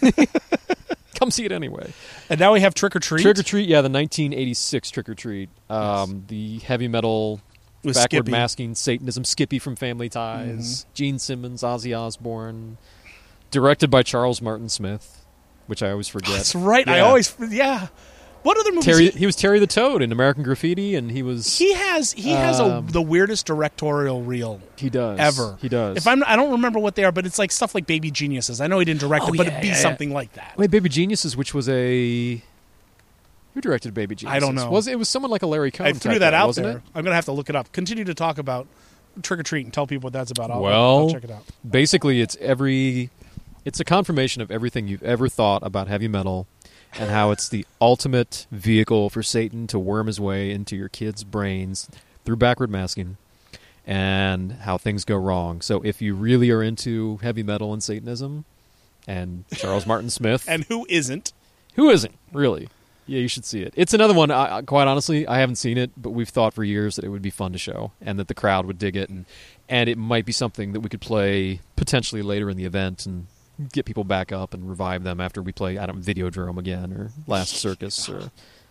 Come see it anyway. And now we have Trick or Treat. Trick or Treat, yeah, the nineteen eighty-six Trick or Treat. Um, The heavy metal, With backward Skippy. masking Satanism, Skippy from Family Ties, Mm-hmm. Gene Simmons, Ozzy Osbourne, directed by Charles Martin Smith, which I always forget. That's right. I Yeah. always yeah. What other movies? Terry, he, he was Terry the Toad in American Graffiti, and he was he has he has a, Um, the weirdest directorial reel he does ever. he does. If I'm I don't remember what they are, but it's like stuff like Baby Geniuses. I know he didn't direct Oh, it, but yeah, it'd be yeah, yeah. something like that. Wait, Baby Geniuses, which was a who directed Baby Geniuses? I don't know. Was it was someone like a Larry Cohen? I threw type that guy, out wasn't there. It? I'm gonna have to look it up. Continue to talk about Trick or Treat and tell people what that's about. I'll, Well, I'll check it out. Basically, it's every it's a confirmation of everything you've ever thought about heavy metal, and how it's the ultimate vehicle for Satan to worm his way into your kids' brains through backward masking, and how things go wrong. So if you really are into heavy metal and Satanism, and Charles Martin Smith, And who isn't? who isn't really? Yeah, you should see it. It's another one. I, I- quite honestly, I haven't seen it, but we've thought for years that it would be fun to show, and that the crowd would dig it, and and it might be something that we could play potentially later in the event and get people back up and revive them after we play, I don't know, Videodrome again, or Last Circus, or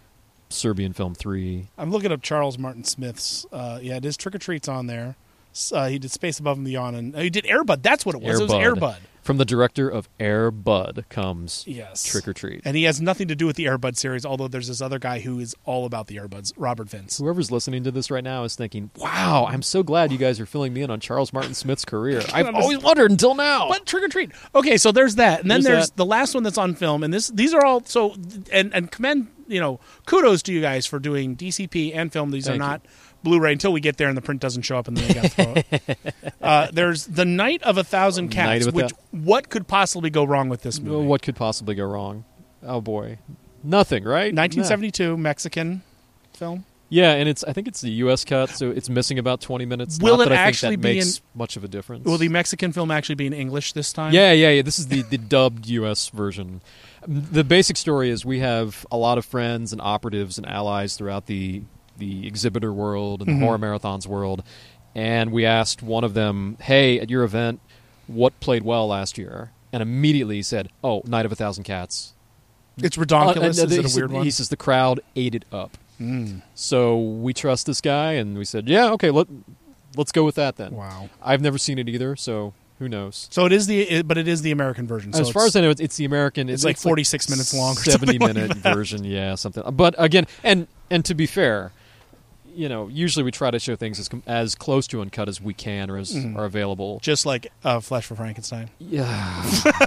Serbian Film three. I'm looking up Charles Martin Smith's. Uh, yeah, it is Trick or Treat's on there. S- Uh, he did Space Above and Beyond, and uh, he did Air Bud. That's what it was. It was Air Bud. From the director of Air Bud comes Yes. Trick or Treat. And he has nothing to do with the Air Bud series, although there's this other guy who is all about the Air Buds, Robert Vince. Whoever's listening to this right now is thinking, wow, I'm so glad you guys are filling me in on Charles Martin Smith's career. I've always wondered until now. But Trick or Treat. Okay, so there's that, and then There's there's, that. the last one that's on film, and this these are all so and and commend you know kudos to you guys for doing D C P and film. These Thank are you. not Blu-ray until we get there and the print doesn't show up, and then we got to throw it. Uh, there's The Night of a Thousand Night Cats, of a which Thou- what could possibly go wrong with this movie? Well, what could possibly go wrong? Oh boy, nothing, right? nineteen seventy-two Mexican film. Yeah, and it's I think it's the U S cut, so it's missing about twenty minutes. Will Not it that I actually think that be makes in- much of a difference? Will the Mexican film actually be in English this time? Yeah, yeah, yeah. This is the, the dubbed U S version. The basic story is we have a lot of friends and operatives and allies throughout the the exhibitor world and the Mhm. horror marathons world, and we asked one of them, "Hey, at your event, what played well last year?" And immediately he said, "Oh, Night of a Thousand Cats." It's Uh, redonkulous. and, uh, Is he it a said- weird one? He says the crowd ate it up. Mm. So we trust this guy, and we said, "Yeah, okay, let let's go with that then." Wow. I've never seen it either, so who knows? So it is the, it, but it is the American version. So As far it's- as I know, it's, it's the American. it's like forty-six minutes long or seventy something like minute that. version, yeah, something. But again, and and to be fair, you know, usually we try to show things as com- as close to uncut as we can or as Mhm. are available. just like uh, Flesh for Frankenstein. Yeah,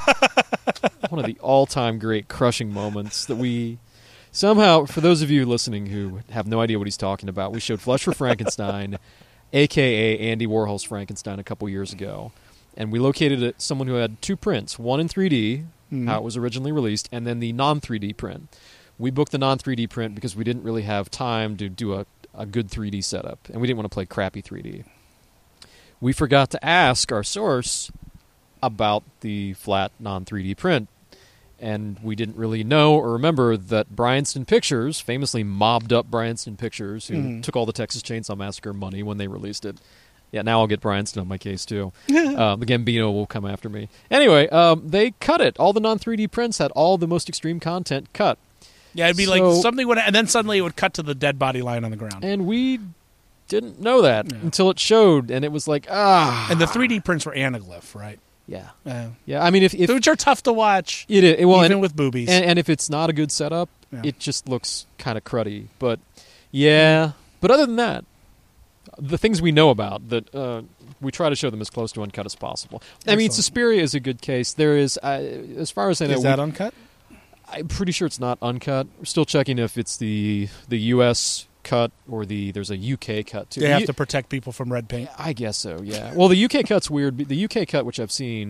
one of the all-time great crushing moments that we somehow, for those of you listening who have no idea what he's talking about, we showed Flesh for Frankenstein, aka Andy Warhol's Frankenstein, a couple years ago, and we located it, someone who had two prints, one in three D, Mhm. how it was originally released, and then the non three D print. We booked the non three D print because we didn't really have time to do a, a good three D setup, and we didn't want to play crappy three D. We forgot to ask our source about the flat non three D print, and we didn't really know or remember that Bryanston Pictures famously mobbed up Bryanston Pictures, who Mhm. took all the Texas Chainsaw Massacre money when they released it. Yeah, now I'll get Bryanston on my case, too. um, the Gambino will come after me. Anyway, um, they cut it. All the non three D prints had all the most extreme content cut. Yeah, it'd be So- like something would, and then suddenly it would cut to the dead body lying on the ground. And we didn't know that Yeah. until it showed, and it was like, ah. And the three D prints were anaglyph, right? Yeah. Uh, Yeah, I mean, if... if which are tough to watch, it, it, well, even and, with boobies. and, and if it's not a good setup, Yeah. it just looks kind of cruddy. But, yeah. But other than that, the things we know about, that uh, we try to show them as close to uncut as possible. I mean, Excellent. Suspiria is a good case. There is, uh, as far as I know... Is we- that uncut? I'm pretty sure it's not uncut. We're still checking if it's the the U S cut or the there's a U K cut too. They The have U- to protect people from red paint. I guess so. Yeah. Well, the U K cut's weird. The U K cut, which I've seen,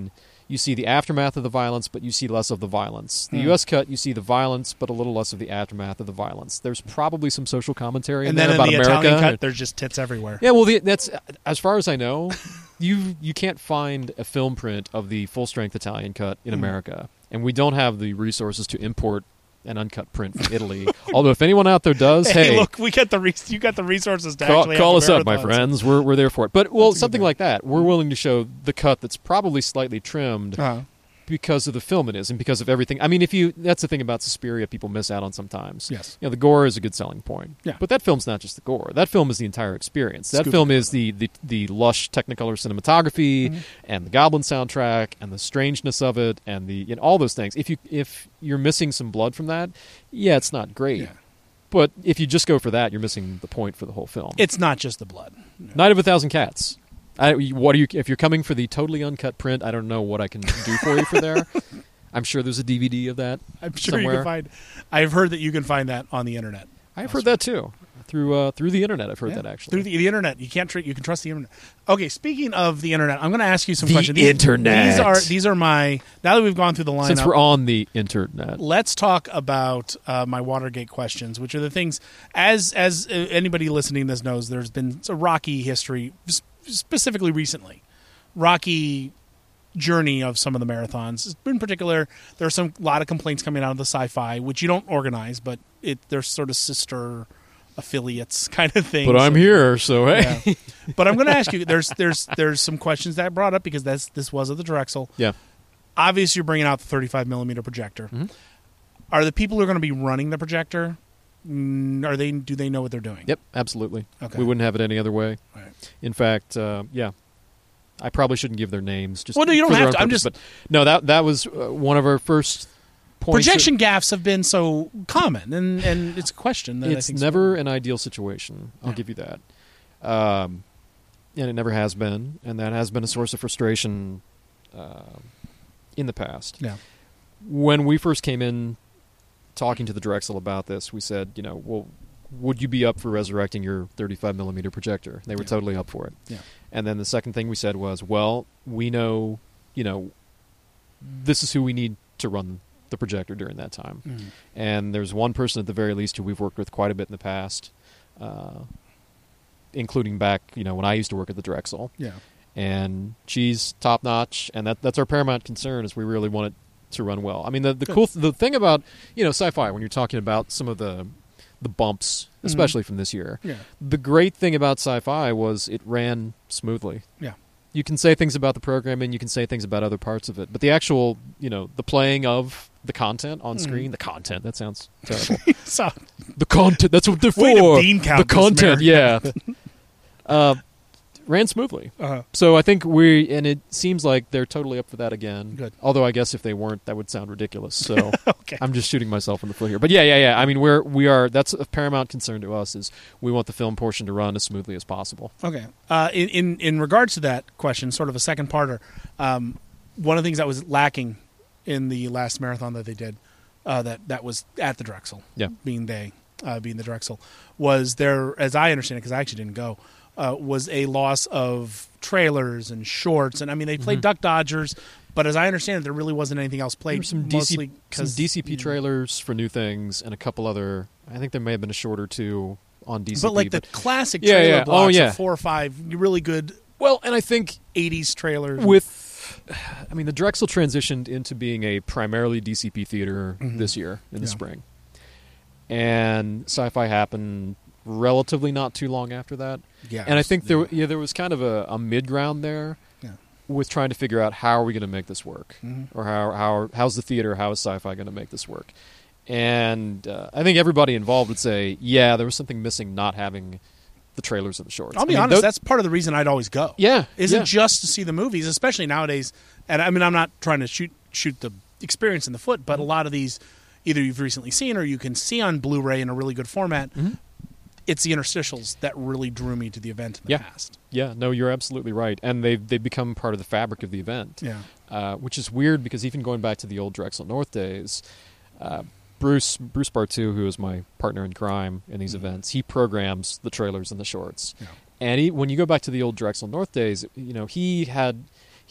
you see the aftermath of the violence, but you see less of the violence. The Hmm. U S cut, you see the violence, but a little less of the aftermath of the violence. There's probably some social commentary And in then there in about the America. Italian cut, there's just tits everywhere. Yeah, well, the, that's as far as I know, you you can't find a film print of the full strength Italian cut in Mm. America, and we don't have the resources to import an uncut print from Italy. Although, if anyone out there does, Hey, hey, look, we get the re- you got the resources to call, actually call have us the up, my marathons. friends. We're we're there for it. But well, That's a good something point. like that, we're willing to show the cut that's probably slightly trimmed Uh-huh. because of the film it is and because of everything. I mean, if you that's the thing about Suspiria, people miss out on sometimes. Yes. You know, the gore is a good selling point. Yeah. But that film's not just the gore. That film is the entire experience. That Scooby film Doo. is the, the, the lush Technicolor cinematography Mhm. and the Goblin soundtrack and the strangeness of it and the you know, all those things. If you if you're missing some blood from that, yeah, it's not great. Yeah. But if you just go for that, you're missing the point for the whole film. It's not just the blood. Night of a Thousand Cats. I, what are you? If you're coming for the totally uncut print, I don't know what I can do for you for there. I'm sure there's a D V D of that. I'm sure you somewhere. can find. I've heard that you can find that on the internet. I've heard that too through uh, through the internet. I've heard Yeah. that actually Through the, the internet. You can't treat. You can trust the internet. Okay, speaking of the internet, I'm going to ask you some The questions. These, internet. These are these are my. Now that we've gone through the lineup, Since we're on the internet. let's talk about uh, my Watergate questions, which are the things. As as uh, anybody listening to this knows, there's been a rocky history, s- specifically recently, rocky journey of some of the marathons. In particular, there are some lot of complaints coming out of the Sci-Fi, which you don't organize, but it they're sort of sister affiliates kind of thing. But I'm So- here, so hey. Yeah. But I'm going to ask you. There's there's there's some questions that I brought up because that's this was at the Drexel. Yeah. Obviously, you're bringing out the thirty-five millimeter projector. Mhm. Are the people who are going to be running the projector? mm, Are they? Do they know what they're doing? Yep, absolutely. Okay. We wouldn't have it any other way. Right. In fact, uh, yeah. I probably shouldn't give their names. Just Well, no, you don't for their have own to. I'm purpose, just- But no, that that was uh, one of our first points. Projection gaffes have been so common, and, and it's a question that I It's think never an ideal situation. I'll Yeah. give you that. Um, and it never has been, and that has been a source of frustration uh, in the past. Yeah. When we first came in talking to the Drexel about this, we said, you know, well, would you be up for resurrecting your thirty-five millimeter projector? They were Yeah. totally up for it. Yeah. And then the second thing we said was, well, we know, you know, this is who we need to run the projector during that time. Mhm. And there's one person at the very least who we've worked with quite a bit in the past, uh, including back, you know, when I used to work at the Drexel. Yeah. And she's top notch, and that that's our paramount concern is we really want it to run well. I mean, the the Good. cool th- the thing about you know Sci-Fi when you're talking about some of the the bumps, Mhm. especially from this year, Yeah. the great thing about Sci-Fi was it ran smoothly. Yeah. You can say things about the programming, you can say things about other parts of it, but the actual, you know, the playing of the content on Mhm. screen, the content, that sounds terrible. So the content, that's what they're Way to for. bean count The this, content, yeah. America. uh, ran smoothly. uh, So I think we, and it seems like they're totally up for that again. Good. Although I guess if they weren't, that would sound ridiculous. So okay. I'm just shooting myself in the foot here. But yeah, yeah, yeah. I mean, we're we are. That's a paramount concern to us. Is we want the film portion to run as smoothly as possible. Okay. Uh, in, in in regards to that question, sort of a second parter, um, one of the things that was lacking in the last marathon that they did, uh, that that was at the Drexel, Yeah. being they, uh, being the Drexel, was there, as I understand it, because I actually didn't go, uh, was a loss of trailers and shorts, and I mean they played Mhm. Duck Dodgers, but as I understand it, there really wasn't anything else There played. were some D C, mostly some 'cause, D C P you know, trailers for new things, and a couple other. I think there may have been a short or two on D C P. But like the classic Yeah, trailer yeah. Oh, blocks yeah. of four or five really good well, and I think eighties trailers. with, I mean, the Drexel transitioned into being a primarily D C P theater Mhm. this year in the Yeah. spring, and Sci-Fi happened relatively not too long after that. yeah, And I think there, yeah, there was kind of a, a mid ground there Yeah. with trying to figure out how are we going to make this work, Mhm. or how how how's the theater, how is Sci-Fi going to make this work? And uh, I think everybody involved would say, yeah, there was something missing not having the trailers and the shorts. I'll be I mean, honest, tho- that's part of the reason I'd always go. yeah, Isn't yeah. just to see the movies, especially nowadays. And I mean, I'm not trying to shoot shoot the experience in the foot, but a lot of these, either you've recently seen or you can see on Blu-ray in a really good format. Mhm. It's the interstitials that really drew me to the event in the Yeah. past. Yeah, no, you're absolutely right, and they've they've become part of the fabric of the event. Yeah, uh, which is weird because even going back to the old Drexel North days, uh, Bruce Bruce Bartu, who is my partner in crime in these Mhm. events, he programs the trailers and the shorts. Yeah. And he, when you go back to the old Drexel North days, you know he had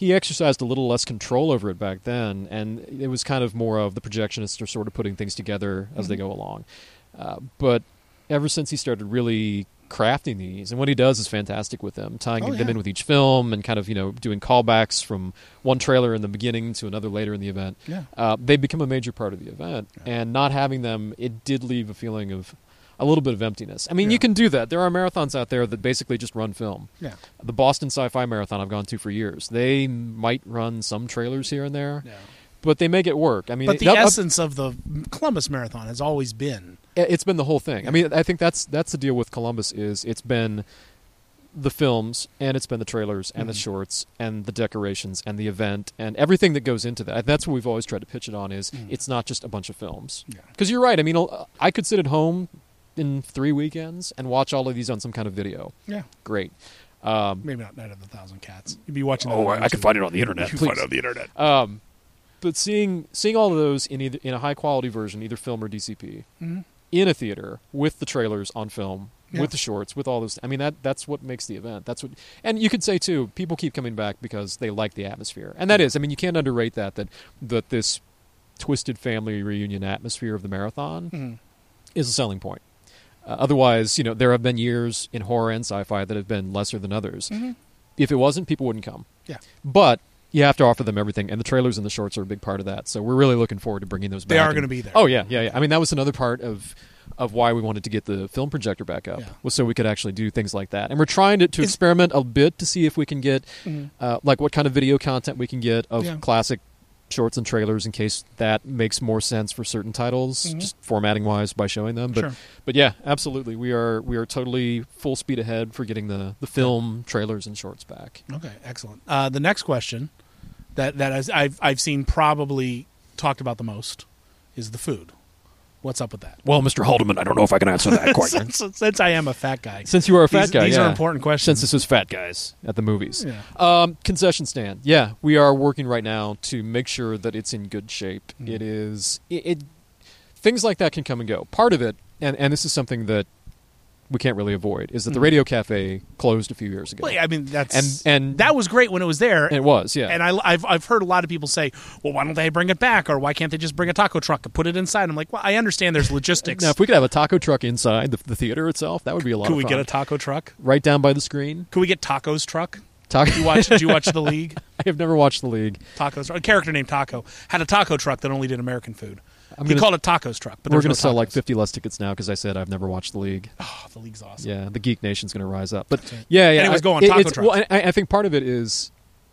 he exercised a little less control over it back then, and it was kind of more of the projectionists are sort of putting things together as mm-hmm. they go along. Uh, but ever since he started really crafting these, and what he does is fantastic with them, tying oh, them yeah. in with each film and kind of, you know, doing callbacks from one trailer in the beginning to another later in the event. Yeah. Uh, they become a major part of the event, yeah. and not having them, it did leave a feeling of a little bit of emptiness. I mean, yeah. you can do that. There are marathons out there that basically just run film. Yeah. The Boston Sci-Fi Marathon I've gone to for years. They might run some trailers here and there, yeah. but they make it work. I mean, but the it, essence of the Columbus Marathon has always been. It's been the whole thing. I mean, I think that's that's the deal with Columbus is it's been the films and it's been the trailers and mm-hmm. the shorts and the decorations and the event and everything that goes into that. That's what we've always tried to pitch it on is mm-hmm. it's not just a bunch of films. Because yeah. you're right. I mean, I could sit at home in three weekends and watch all of these on some kind of video. Yeah. Great. Um, Maybe not Night of the Thousand Cats. You'd be watching that Oh, on I can find it on the internet. You can find it on the internet. Um, but seeing seeing all of those in either in a high quality version, either film or D C P, mm-hmm. in a theater with the trailers on film, yeah. with the shorts, with all those. I mean, that that's what makes the event. That's what, and you could say too, people keep coming back because they like the atmosphere, and that is. I mean, you can't underrate that. That that this twisted family reunion atmosphere of the marathon mm-hmm. is a selling point. Uh, otherwise, you know, there have been years in horror and sci-fi that have been lesser than others. Mm-hmm. If it wasn't, people wouldn't come. Yeah, but you have to offer them everything, and the trailers and the shorts are a big part of that. So we're really looking forward to bringing those back. They are going to be there. Oh, yeah, yeah, yeah. I mean, that was another part of of why we wanted to get the film projector back up, yeah. was so we could actually do things like that. And we're trying to, to experiment a bit to see if we can get, mm-hmm. uh, like, what kind of video content we can get of yeah. classic shorts and trailers in case that makes more sense for certain titles, mm-hmm. just formatting-wise by showing them. But, sure. but yeah, absolutely. We are we are totally full speed ahead for getting the, the film, trailers, and shorts back. Okay, excellent. Uh, the next question that that is, I've I've seen probably talked about the most is the food. What's up with that? Well, Mister Haldeman, I don't know if I can answer that quite. since, since I am a fat guy. Since you are a fat these, guy, These yeah. are important questions. Since this is fat guys at the movies. Yeah. Um, concession stand. Yeah, we are working right now to make sure that it's in good shape. Mm. It is... It, it Things like that can come and go. Part of it, and, and this is something that we can't really avoid, is that the Radio Cafe closed a few years ago. Well, yeah, I mean, that's and, and that was great when it was there. It was, yeah. And I, I've I've heard a lot of people say, well, why don't they bring it back, or why can't they just bring a taco truck and put it inside? I'm like, well, I understand there's logistics. Now, if we could have a taco truck inside the, the theater itself, that would be a lot Could of we fun. get a taco truck? Right down by the screen? Could we get Taco's truck? Taco. Did you watch, did you watch The League? I have never watched The League. Taco's a character named Taco had a taco truck that only did American food. I'm he gonna, called it Taco's truck. But we're going to no sell tacos. like fifty less tickets now because I said I've never watched The League. Oh, The League's awesome. Yeah, the Geek Nation's going to rise up. But right. yeah, yeah. Anyways, I, go on, it, taco it's, trucks. well, I, I think part of it is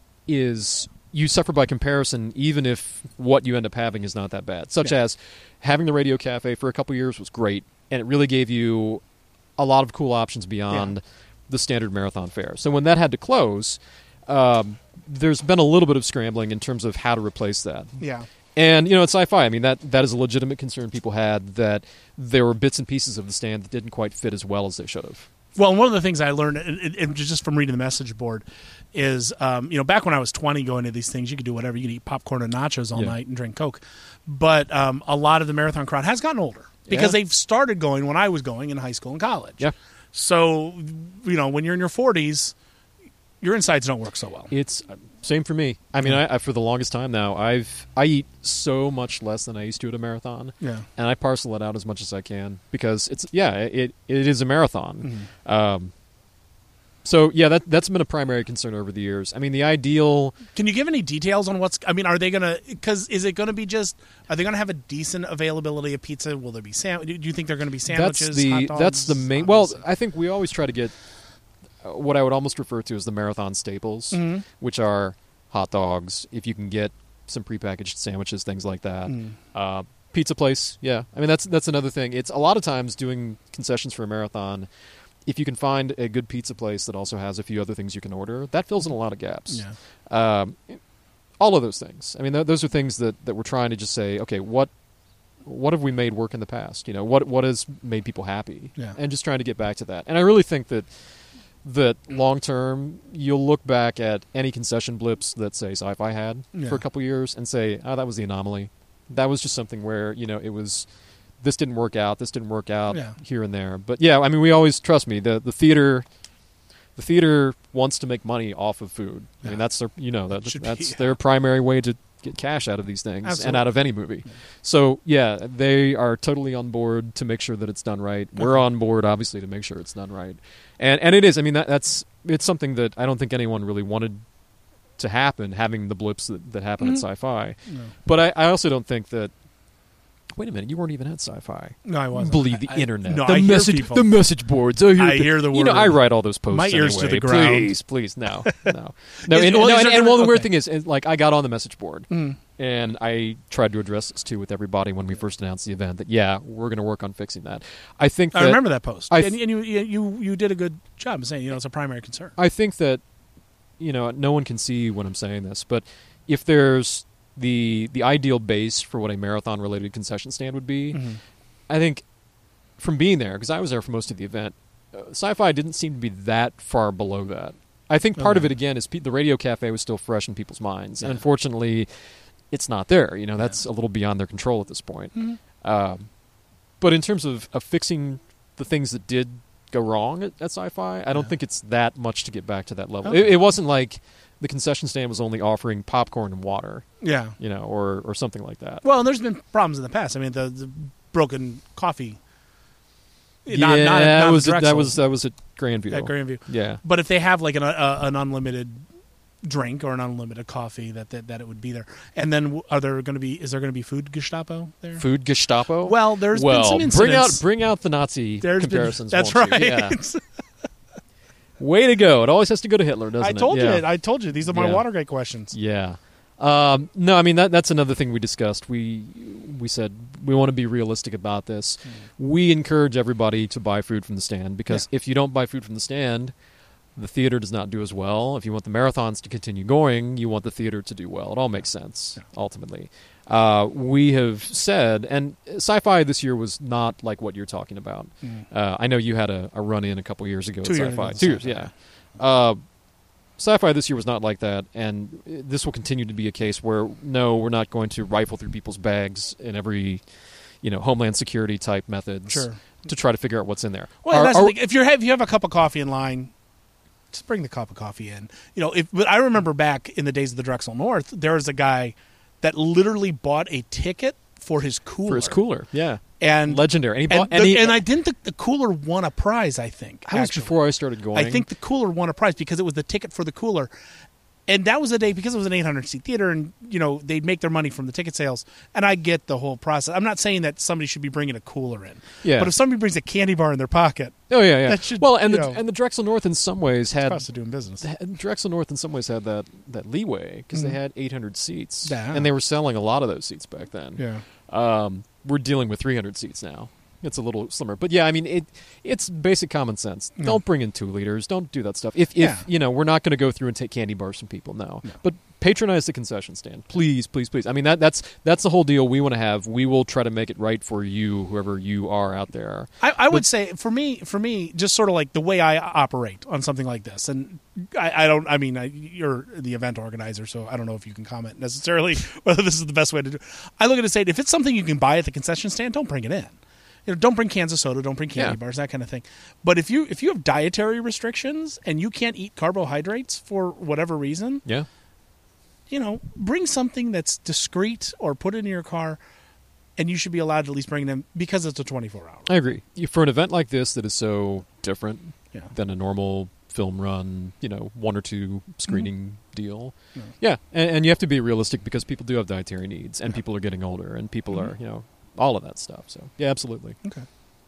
is you suffer by comparison, even if what you end up having is not that bad. Such yeah. as having the Radio Cafe for a couple years was great, and it really gave you a lot of cool options beyond yeah. the standard marathon fare. So when that had to close, um, there's been a little bit of scrambling in terms of how to replace that. Yeah. And, you know, it's sci-fi. I mean, that, that is a legitimate concern people had, that there were bits and pieces of the stand that didn't quite fit as well as they should have. Well, and one of the things I learned, and, and just from reading the message board, is, um, you know, back when I was twenty going to these things, you could do whatever. You could eat popcorn and nachos all yeah. night and drink Coke. But um, a lot of the marathon crowd has gotten older because yeah. they've started going when I was going in high school and college. Yeah. So, you know, when you're in your forties, your insides don't work so well. It's same for me. I mean, I, I for the longest time now, I've I eat so much less than I used to at a marathon. Yeah, and I parcel it out as much as I can because it's yeah, it it is a marathon. Mm-hmm. Um, so yeah, that that's been a primary concern over the years. I mean, the ideal. Can you give any details on what's? I mean, are they gonna? Because is it gonna be just? Are they gonna have a decent availability of pizza? Will there be sam? Do you think they're gonna be sandwiches? That's the hot dogs, that's the main. Well, I think we always try to get what I would almost refer to as the marathon staples, mm-hmm. which are hot dogs, if you can get some prepackaged sandwiches, things like that. Mm. Uh, pizza place, yeah. I mean, that's that's another thing. It's a lot of times doing concessions for a marathon, if you can find a good pizza place that also has a few other things you can order, that fills in a lot of gaps. Yeah. Um, all of those things. I mean, th- those are things that, that we're trying to just say, okay, what what have we made work in the past? You know, what what has made people happy? Yeah. And just trying to get back to that. And I really think that that long term, you'll look back at any concession blips that, say, Sci-Fi had yeah. for a couple years and say, oh, that was the anomaly. That was just something where, you know, it was, this didn't work out, this didn't work out yeah. here and there. But yeah, I mean, we always, trust me, the, the theater, the theater wants to make money off of food. I Yeah. mean, that's their you know that, Should that's be, yeah. their primary way to get cash out of these things Absolutely. and out of any movie. Yeah. So yeah, they are totally on board to make sure that it's done right. We're Okay. on board, obviously, to make sure it's done right. And and it is. I mean, that, that's it's something that I don't think anyone really wanted to happen, having the blips that, that happen Mhm. at Sci-Fi. No. But I, I also don't think that. Wait a minute, you weren't even at Sci-Fi. No, I wasn't. Believe the I- I- internet. No, the I hear message, people. the message boards. I hear, I the- hear the You know, word. I write all those posts. My ears to anyway. the ground. Please, please, no, no, no. Is- and, well, no, is and, there and gonna- well, the weird okay. thing is, is, like, I got on the message board, Mm. and I tried to address this too with everybody when we first announced the event. That yeah, we're going to work on fixing that. I think that I remember that post, I and, th- and you, you you did a good job of saying, you know, it's a primary concern. I think that, you know, no one can see when I'm saying this, but if there's the the ideal base for what a marathon related concession stand would be, Mhm. I think from being there, because I was there for most of the event, uh, Sci-Fi didn't seem to be that far below that. I think part of Okay. it again is pe- the Radio Cafe was still fresh in people's minds, and Yeah. unfortunately, it's not there. You know, Yeah. that's a little beyond their control at this point. Mhm. Um, but in terms of, of fixing the things that did go wrong at, at Sci-Fi, I don't Yeah. think it's that much to get back to that level. Okay. It, it wasn't like the concession stand was only offering popcorn and water, Yeah. you know, or or something like that. Well, and there's been problems in the past. I mean, the, the broken coffee. yeah, Not, not, that not was at, Drexel, that was that was at Grandview. at Grandview. Yeah. But if they have like an uh, an unlimited drink or an unlimited coffee, that that, that it would be there. And then w- are there going to be? Is there going to be food Gestapo there? Food Gestapo. Well, there's well, been some bring incidents. out bring out the Nazi There's been- comparisons. that's won't right. you? Yeah. Way to go! It always has to go to Hitler, doesn't I it? told yeah. you. I told you. These are my Yeah. Watergate questions. Yeah. Um, no, I mean that that's another thing we discussed. We we said we want to be realistic about this. We encourage everybody to buy food from the stand because if you don't buy food from the stand, the theater does not do as well. If you want the marathons to continue going, you want the theater to do well. It all makes sense ultimately. Uh, we have said, and Sci-Fi this year was not like what you're talking about. Mm. Uh, I know you had a, a run in a couple years ago Two at years Sci-Fi. ago at Two years, Sci-Fi. yeah. Uh, Sci-Fi this year was not like that, and this will continue to be a case where no, we're not going to rifle through people's bags in every, you know, Homeland Security type methods Sure. to try to figure out what's in there. Well, Are- that's are- the thing. If you have if you have a cup of coffee in line, just bring the cup of coffee in. You know, if but I remember back in the days of the Drexel North, there was a guy that literally bought a ticket for his cooler. for his cooler, yeah, and legendary. And he bought, and, and the- he- and I didn't think the cooler won a prize. I think that was actually. before I started going. I think the cooler won a prize because it was the ticket for the cooler. And that was a day because it was an eight hundred seat theater, and you know they'd make their money from the ticket sales. And I get the whole process. I'm not saying that somebody should be bringing a cooler in, yeah. but if somebody brings a candy bar in their pocket, oh yeah, yeah. that should- well, and you the know. and the Drexel North in some ways had cost of doing business. had- Drexel North in some ways had that that leeway because Mhm. they had eight hundred seats, Yeah. and they were selling a lot of those seats back then. Yeah, Um, we're dealing with three hundred seats now. It's a little slimmer, but yeah, I mean, it it's basic common sense. No. Don't bring in two liters. Don't do that stuff. If if Yeah. you know, we're not going to go through and take candy bars from people. No, No. but patronize the concession stand, please, please, please. I mean, that that's that's the whole deal we want to have. We will try to make it right for you, whoever you are out there. I, I would But- say for me, for me, just sort of like the way I operate on something like this, and I, I don't. I mean, I, you're the event organizer, so I don't know if you can comment necessarily whether this is the best way to do it. I look at it and say, if it's something you can buy at the concession stand, don't bring it in. You know, don't bring cans of soda, don't bring candy Yeah. bars, that kind of thing. But if you if you have dietary restrictions and you can't eat carbohydrates for whatever reason, Yeah, you know, bring something that's discreet or put it in your car, and you should be allowed to at least bring them because it's a twenty-four hour. I agree. You- For an event like this that is so different Yeah. than a normal film run, you know, one or two screening deal. Yeah. Yeah, and, and you have to be realistic because people do have dietary needs, and Yeah. people are getting older, and people Mhm. are, you know, all of that stuff. So yeah, absolutely. Okay.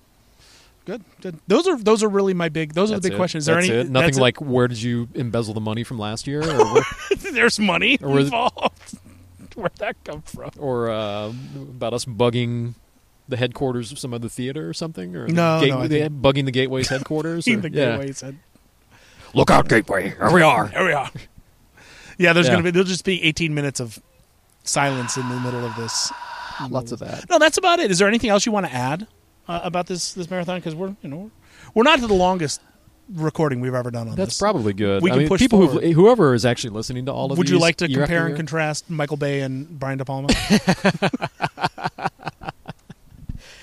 Good. Good. Those are those are really my big. Those are That's the big it. questions. Is That's there any? it. Nothing that's it? like where did you embezzle the money from last year, or where, There's money Or was it- involved. Where'd that come from? or uh, about us bugging the headquarters of some other theater or something, or the No, no, gateway, I the- think- bugging the Gateway's headquarters. or- the yeah. gateway said, Look out, Gateway! Here we are. "Here we are." Yeah, there's Yeah. gonna be. There'll just be eighteen minutes of silence in the middle of this. Lots of that. No, that's about it. Is there anything else you want to add uh, about this this marathon? Because we're you know we're not to the longest recording we've ever done on That's this. probably good. We I can mean, push people forward. who whoever is actually listening to all of Would these. you like to year after compare and year- contrast Michael Bay and Brian De Palma?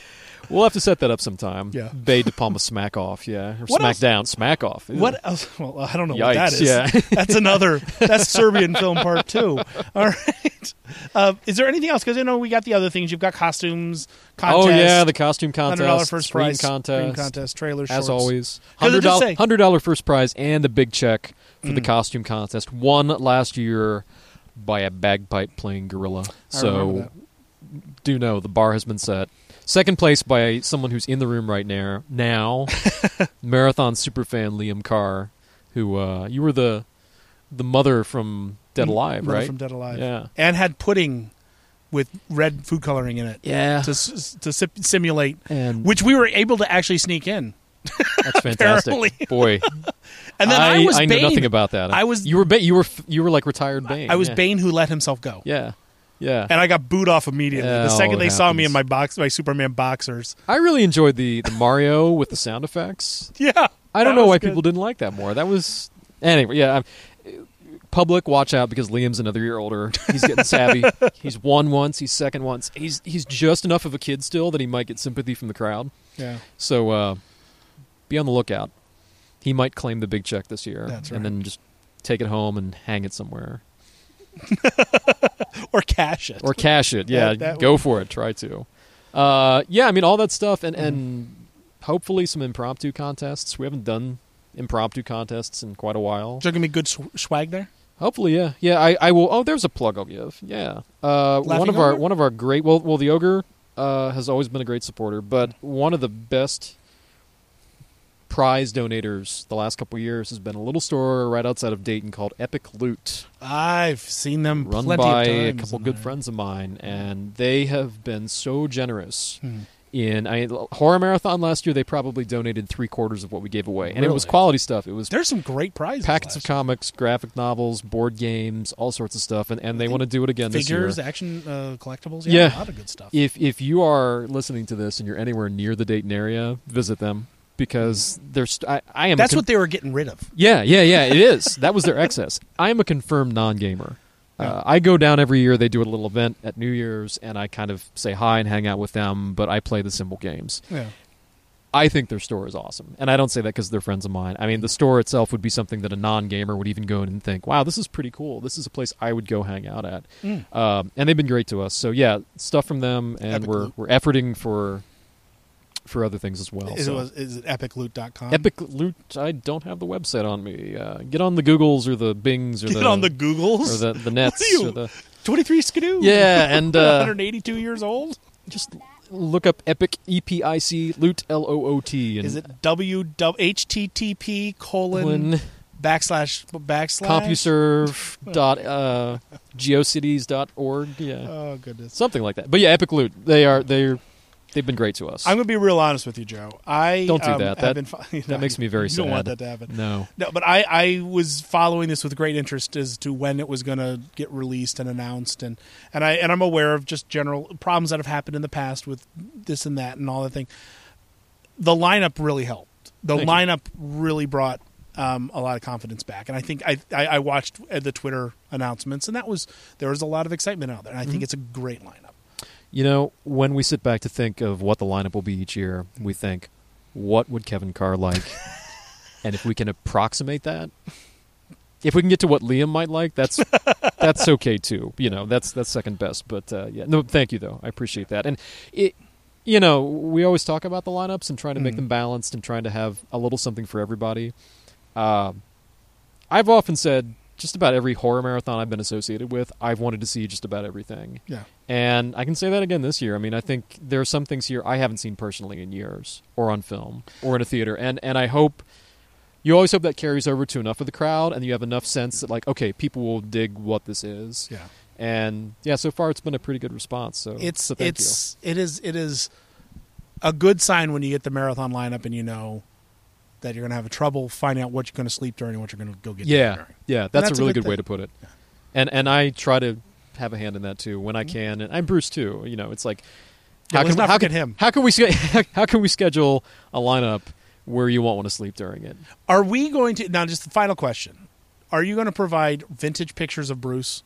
We'll have to set that up sometime. Yeah. Bay De Palma Smack Off, yeah. Or What else? Smackdown, Smack Off. Ew. What else? Well, I don't know Yikes, what that is. yeah. That's another. That's Serbian film part two. All right. Uh, is there anything else? Because you know we got the other things. You've got costumes, contest. Oh yeah, the costume contest, hundred dollar first screen prize, contest, screen contest, trailer, shorts. as always. 'Cause it Hundred does dollar, say- hundred dollar first prize, and a big check for the Mm. costume contest. Won last year by a bagpipe playing gorilla. I remember So do know the bar has been set. Second place by someone who's in the room right now. Now, marathon superfan Liam Carr, who uh, you were the the mother from Dead Alive, Mother right? From Dead Alive. Yeah, And had pudding with red food coloring in it yeah. to s- to sim- simulate, And which we were able to actually sneak in. that's fantastic, apparently. boy. And then I, I, was I know Bane. nothing about that. I was- you were ba- you were f- you were like retired Bane. I was yeah. Bane who let himself go. Yeah, yeah. And I got booed off immediately. Yeah, the second oh, they it saw me in happens. my box, my Superman boxers. I really enjoyed the the Mario with the sound effects. Yeah. I don't that know was why good. people didn't like that more. That was anyway. Yeah, I'm, public, watch out because Liam's another year older. He's getting savvy. He's won once. He's second once. He's he's just enough of a kid still that he might get sympathy from the crowd. Yeah. So uh, be on the lookout. He might claim the big check this year, That's and right. then just take it home and hang it somewhere Or cash it. or cash it. Yeah, That- that go would- for it. Try to. Uh, yeah, I mean all that stuff, and Mm-hmm. and hopefully some impromptu contests. We haven't done impromptu contests in quite a while. Is there going to be good sw- swag there? Hopefully, yeah, yeah. I, I will. Oh, there's a plug I'll give. Yeah, uh, Laughing one of our Ogre? one of our great. Well, well, the ogre uh, has always been a great supporter, but one of the best prize donators the last couple of years has been a little store right outside of Dayton called Epic Loot, I've seen them run plenty by of a times. couple in good my- friends of mine, and they have been so generous. Hmm. In I horror marathon last year, they probably donated three quarters of what we gave away, and it was Really? quality stuff. It was There's some great prizes. packets of last year. comics, graphic novels, board games, all sorts of stuff, and, and they want to do it again Figures, this year. action uh, collectibles. Yeah. Yeah, a lot of good stuff. If if you are listening to this and you're anywhere near the Dayton area, visit them because there's I, I am. That's a con- what they were getting rid of. Yeah, yeah, yeah. It is. That was their excess. I am a confirmed non-gamer. Uh, I go down every year. They do a little event at New Year's, and I kind of say hi and hang out with them. But I play the simple games. Yeah. I think their store is awesome, and I don't say that because they're friends of mine. I mean, the store itself would be something that a non-gamer would even go in and think, "Wow, this is pretty cool. This is a place I would go hang out at." Mm. Um, and they've been great to us. So yeah, stuff from them, and Epic we're Loot. we're efforting for for other things as well. Is, so. it, was, is it epic loot dot com? Epic Loot. I don't have the website on me. Uh, get on the Googles or the Bings or Get the on the Googles. or the the Nets What are you? or the twenty-three Skidoo. yeah, and one uh, hundred eighty-two years old. just look up Epic E P I C Loot L O O T and Is it w w h t t p colon Lin, backslash backslash CompuServe dot uh, geocities dot org. Yeah, Oh goodness. something like that. But yeah, Epic Loot. They are they're they've been great to us. I'm going to be real honest with you, Joe. I Don't do um, that. have That- been fo- that makes me very you don't want sad. that to happen. no. No, but I, I was following this with great interest as to when it was going to get released and announced, and, and I and I'm aware of just general problems that have happened in the past with this and that and all that thing. The lineup really helped. The Thank you. lineup really brought um, a lot of confidence back, and I think I, I, I watched the Twitter announcements, and that was there was a lot of excitement out there, and I think Mhm. it's a great lineup. You know, when we sit back to think of what the lineup will be each year, we think, what would Kevin Carr like? And if we can approximate that, if we can get to what Liam might like, that's that's okay too. You know, that's that's second best. But uh, yeah, no, thank you though. I appreciate that. And it, you know, we always talk about the lineups and trying to make Mm. them balanced and trying to have a little something for everybody. Uh, I've often said, just about every horror marathon I've been associated with, I've wanted to see just about everything. Yeah. And I can say that again this year. I mean, I think there are some things here I haven't seen personally in years, or on film, or in a theater. And and I hope, you always hope that carries over to enough of the crowd, and you have enough sense that, like, okay, people will dig what this is. Yeah. And yeah, so far it's been a pretty good response. So It's so thank it's it is it is a good sign when you get the marathon lineup and you know that you're going to have trouble finding out what you're going to sleep during and what you're going to go get you. Yeah, during. yeah, that's, that's a a really good good way thing. to put it. Yeah. And and I try to have a hand in that too when I Mhm. can. And I'm Bruce too. You know, it's like Yeah, let's not how forget can, him. How can we sch- how can we schedule a lineup where you won't want to sleep during it? Are we going to now? Just the final question: are you going to provide vintage pictures of Bruce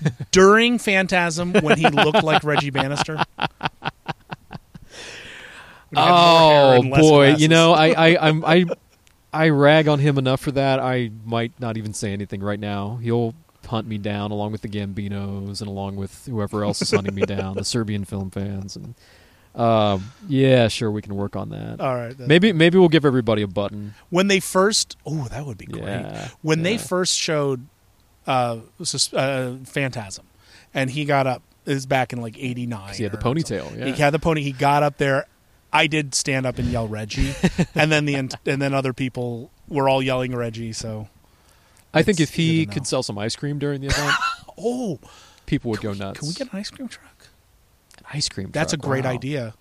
during Phantasm when he looked like Reggie Bannister? when he had more hair Oh and less boy, glasses. you know, I, I, I'm, I, I rag on him enough for that. I might not even say anything right now. He'll hunt me down along with the Gambinos and along with whoever else is hunting me down, the Serbian film fans, and um, yeah, sure, we can work on that. All right. Maybe, maybe we'll give everybody a button. When they first, oh, that would be great. Yeah, when they yeah. first showed uh, sus- uh, Phantasm, and he got up, it was back in like eighty-nine. He had the or ponytail. something. Yeah. He had the pony. He got up there. I did stand up and yell Reggie, and then the and then other people were all yelling Reggie. So I think It's if he good to know. could sell some ice cream during the event, oh, people would can go we, nuts. Can we get an ice cream truck? an ice cream? That's a truck, great wow. idea.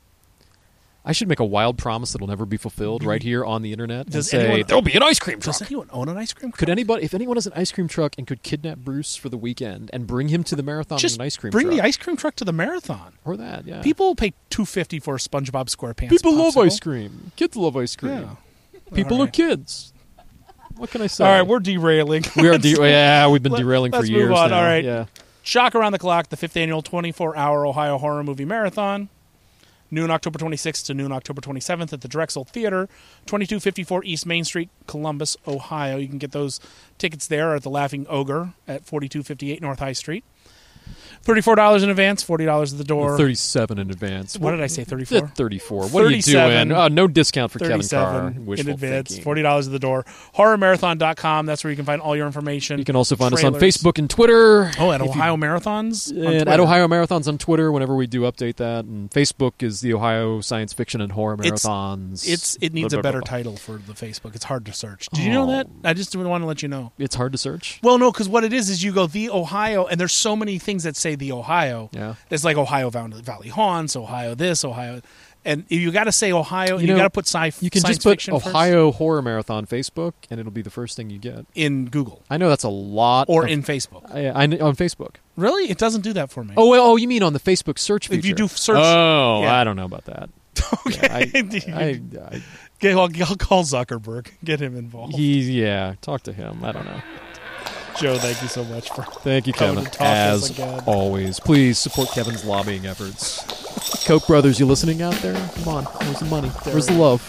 I should make a wild promise that'll never be fulfilled right here on the internet and Does say anyone- there'll be an ice cream truck. Does anyone own an ice cream truck? Could anybody, if anyone has an ice cream truck and could kidnap Bruce for the weekend and bring him to the marathon Just in an ice cream bring truck, the ice cream truck to the marathon? or that, yeah. People will pay two fifty for a SpongeBob SquarePants. People love popsicle. ice cream. Kids love ice cream. Yeah. People All are right. kids. What can I say? All right, we're derailing. we are. De- yeah, we've been Let- derailing for let's move years on. now. All right. Yeah. Shock Around the Clock, the fifth annual twenty-four hour Ohio Horror Movie Marathon. Noon October twenty-sixth to noon October twenty-seventh at the Drexel Theater, twenty-two fifty-four East Main Street, Columbus, Ohio. You can get those tickets there at the Laughing Ogre at forty-two fifty-eight North High Street. thirty-four dollars in advance, forty dollars at the door. Thirty-seven in advance. What did I say, thirty-four? Thirty-four. What are you thirty-seven. doing? Oh, no discount for Kevin Carr. thirty-seven Wishful in advance, thinking. forty dollars at the door. horror marathon dot com, that's where you can find all your information. You can also find us on Trailers. Facebook and Twitter. Oh, at If you- Ohio Marathons? on And at Twitter. Ohio Marathons on Twitter, whenever we do update that, and Facebook is the Ohio Science Fiction and Horror It's- Marathons. It's It needs Blah, a blah, better blah, blah. title for the Facebook. It's hard to search. Did you know Oh. that? I just want to let you know. It's hard to search. Well, no, because what it is is you go the Ohio, and there's so many things that say the Ohio. Yeah. There's like Ohio Valley Valley Haunts, Ohio this, Ohio, and you got to say Ohio. and You You, know, got to put sci- You can science just put fiction first Ohio Horror Marathon Facebook, and it'll be the first thing you get. in Google I know that's a lot. or of- in Facebook. I, I, on Facebook. Really, it doesn't do that for me. Oh, well, oh, you mean on the Facebook search feature? If you do search- Oh, yeah. I don't know about that. okay. Yeah, I, I, I, Okay, well, I'll call Zuckerberg. Get him involved. he, yeah, talk to him. I don't know. Joe, thank you so much for. Thank you, Coming Kevin. to talk to us As again. always, please support Kevin's lobbying efforts. Koch brothers, you listening out there? Come on, where's the money? Where's the love?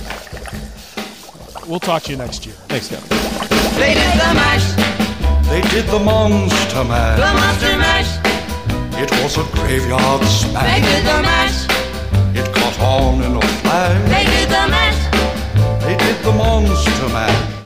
We'll talk to you next year. Thanks, Kevin. They did the mash, They did the monster the mash. monster mash. It was a graveyard They smash. did the mash, It caught on in a flash. they did the mash. They did the monster mash.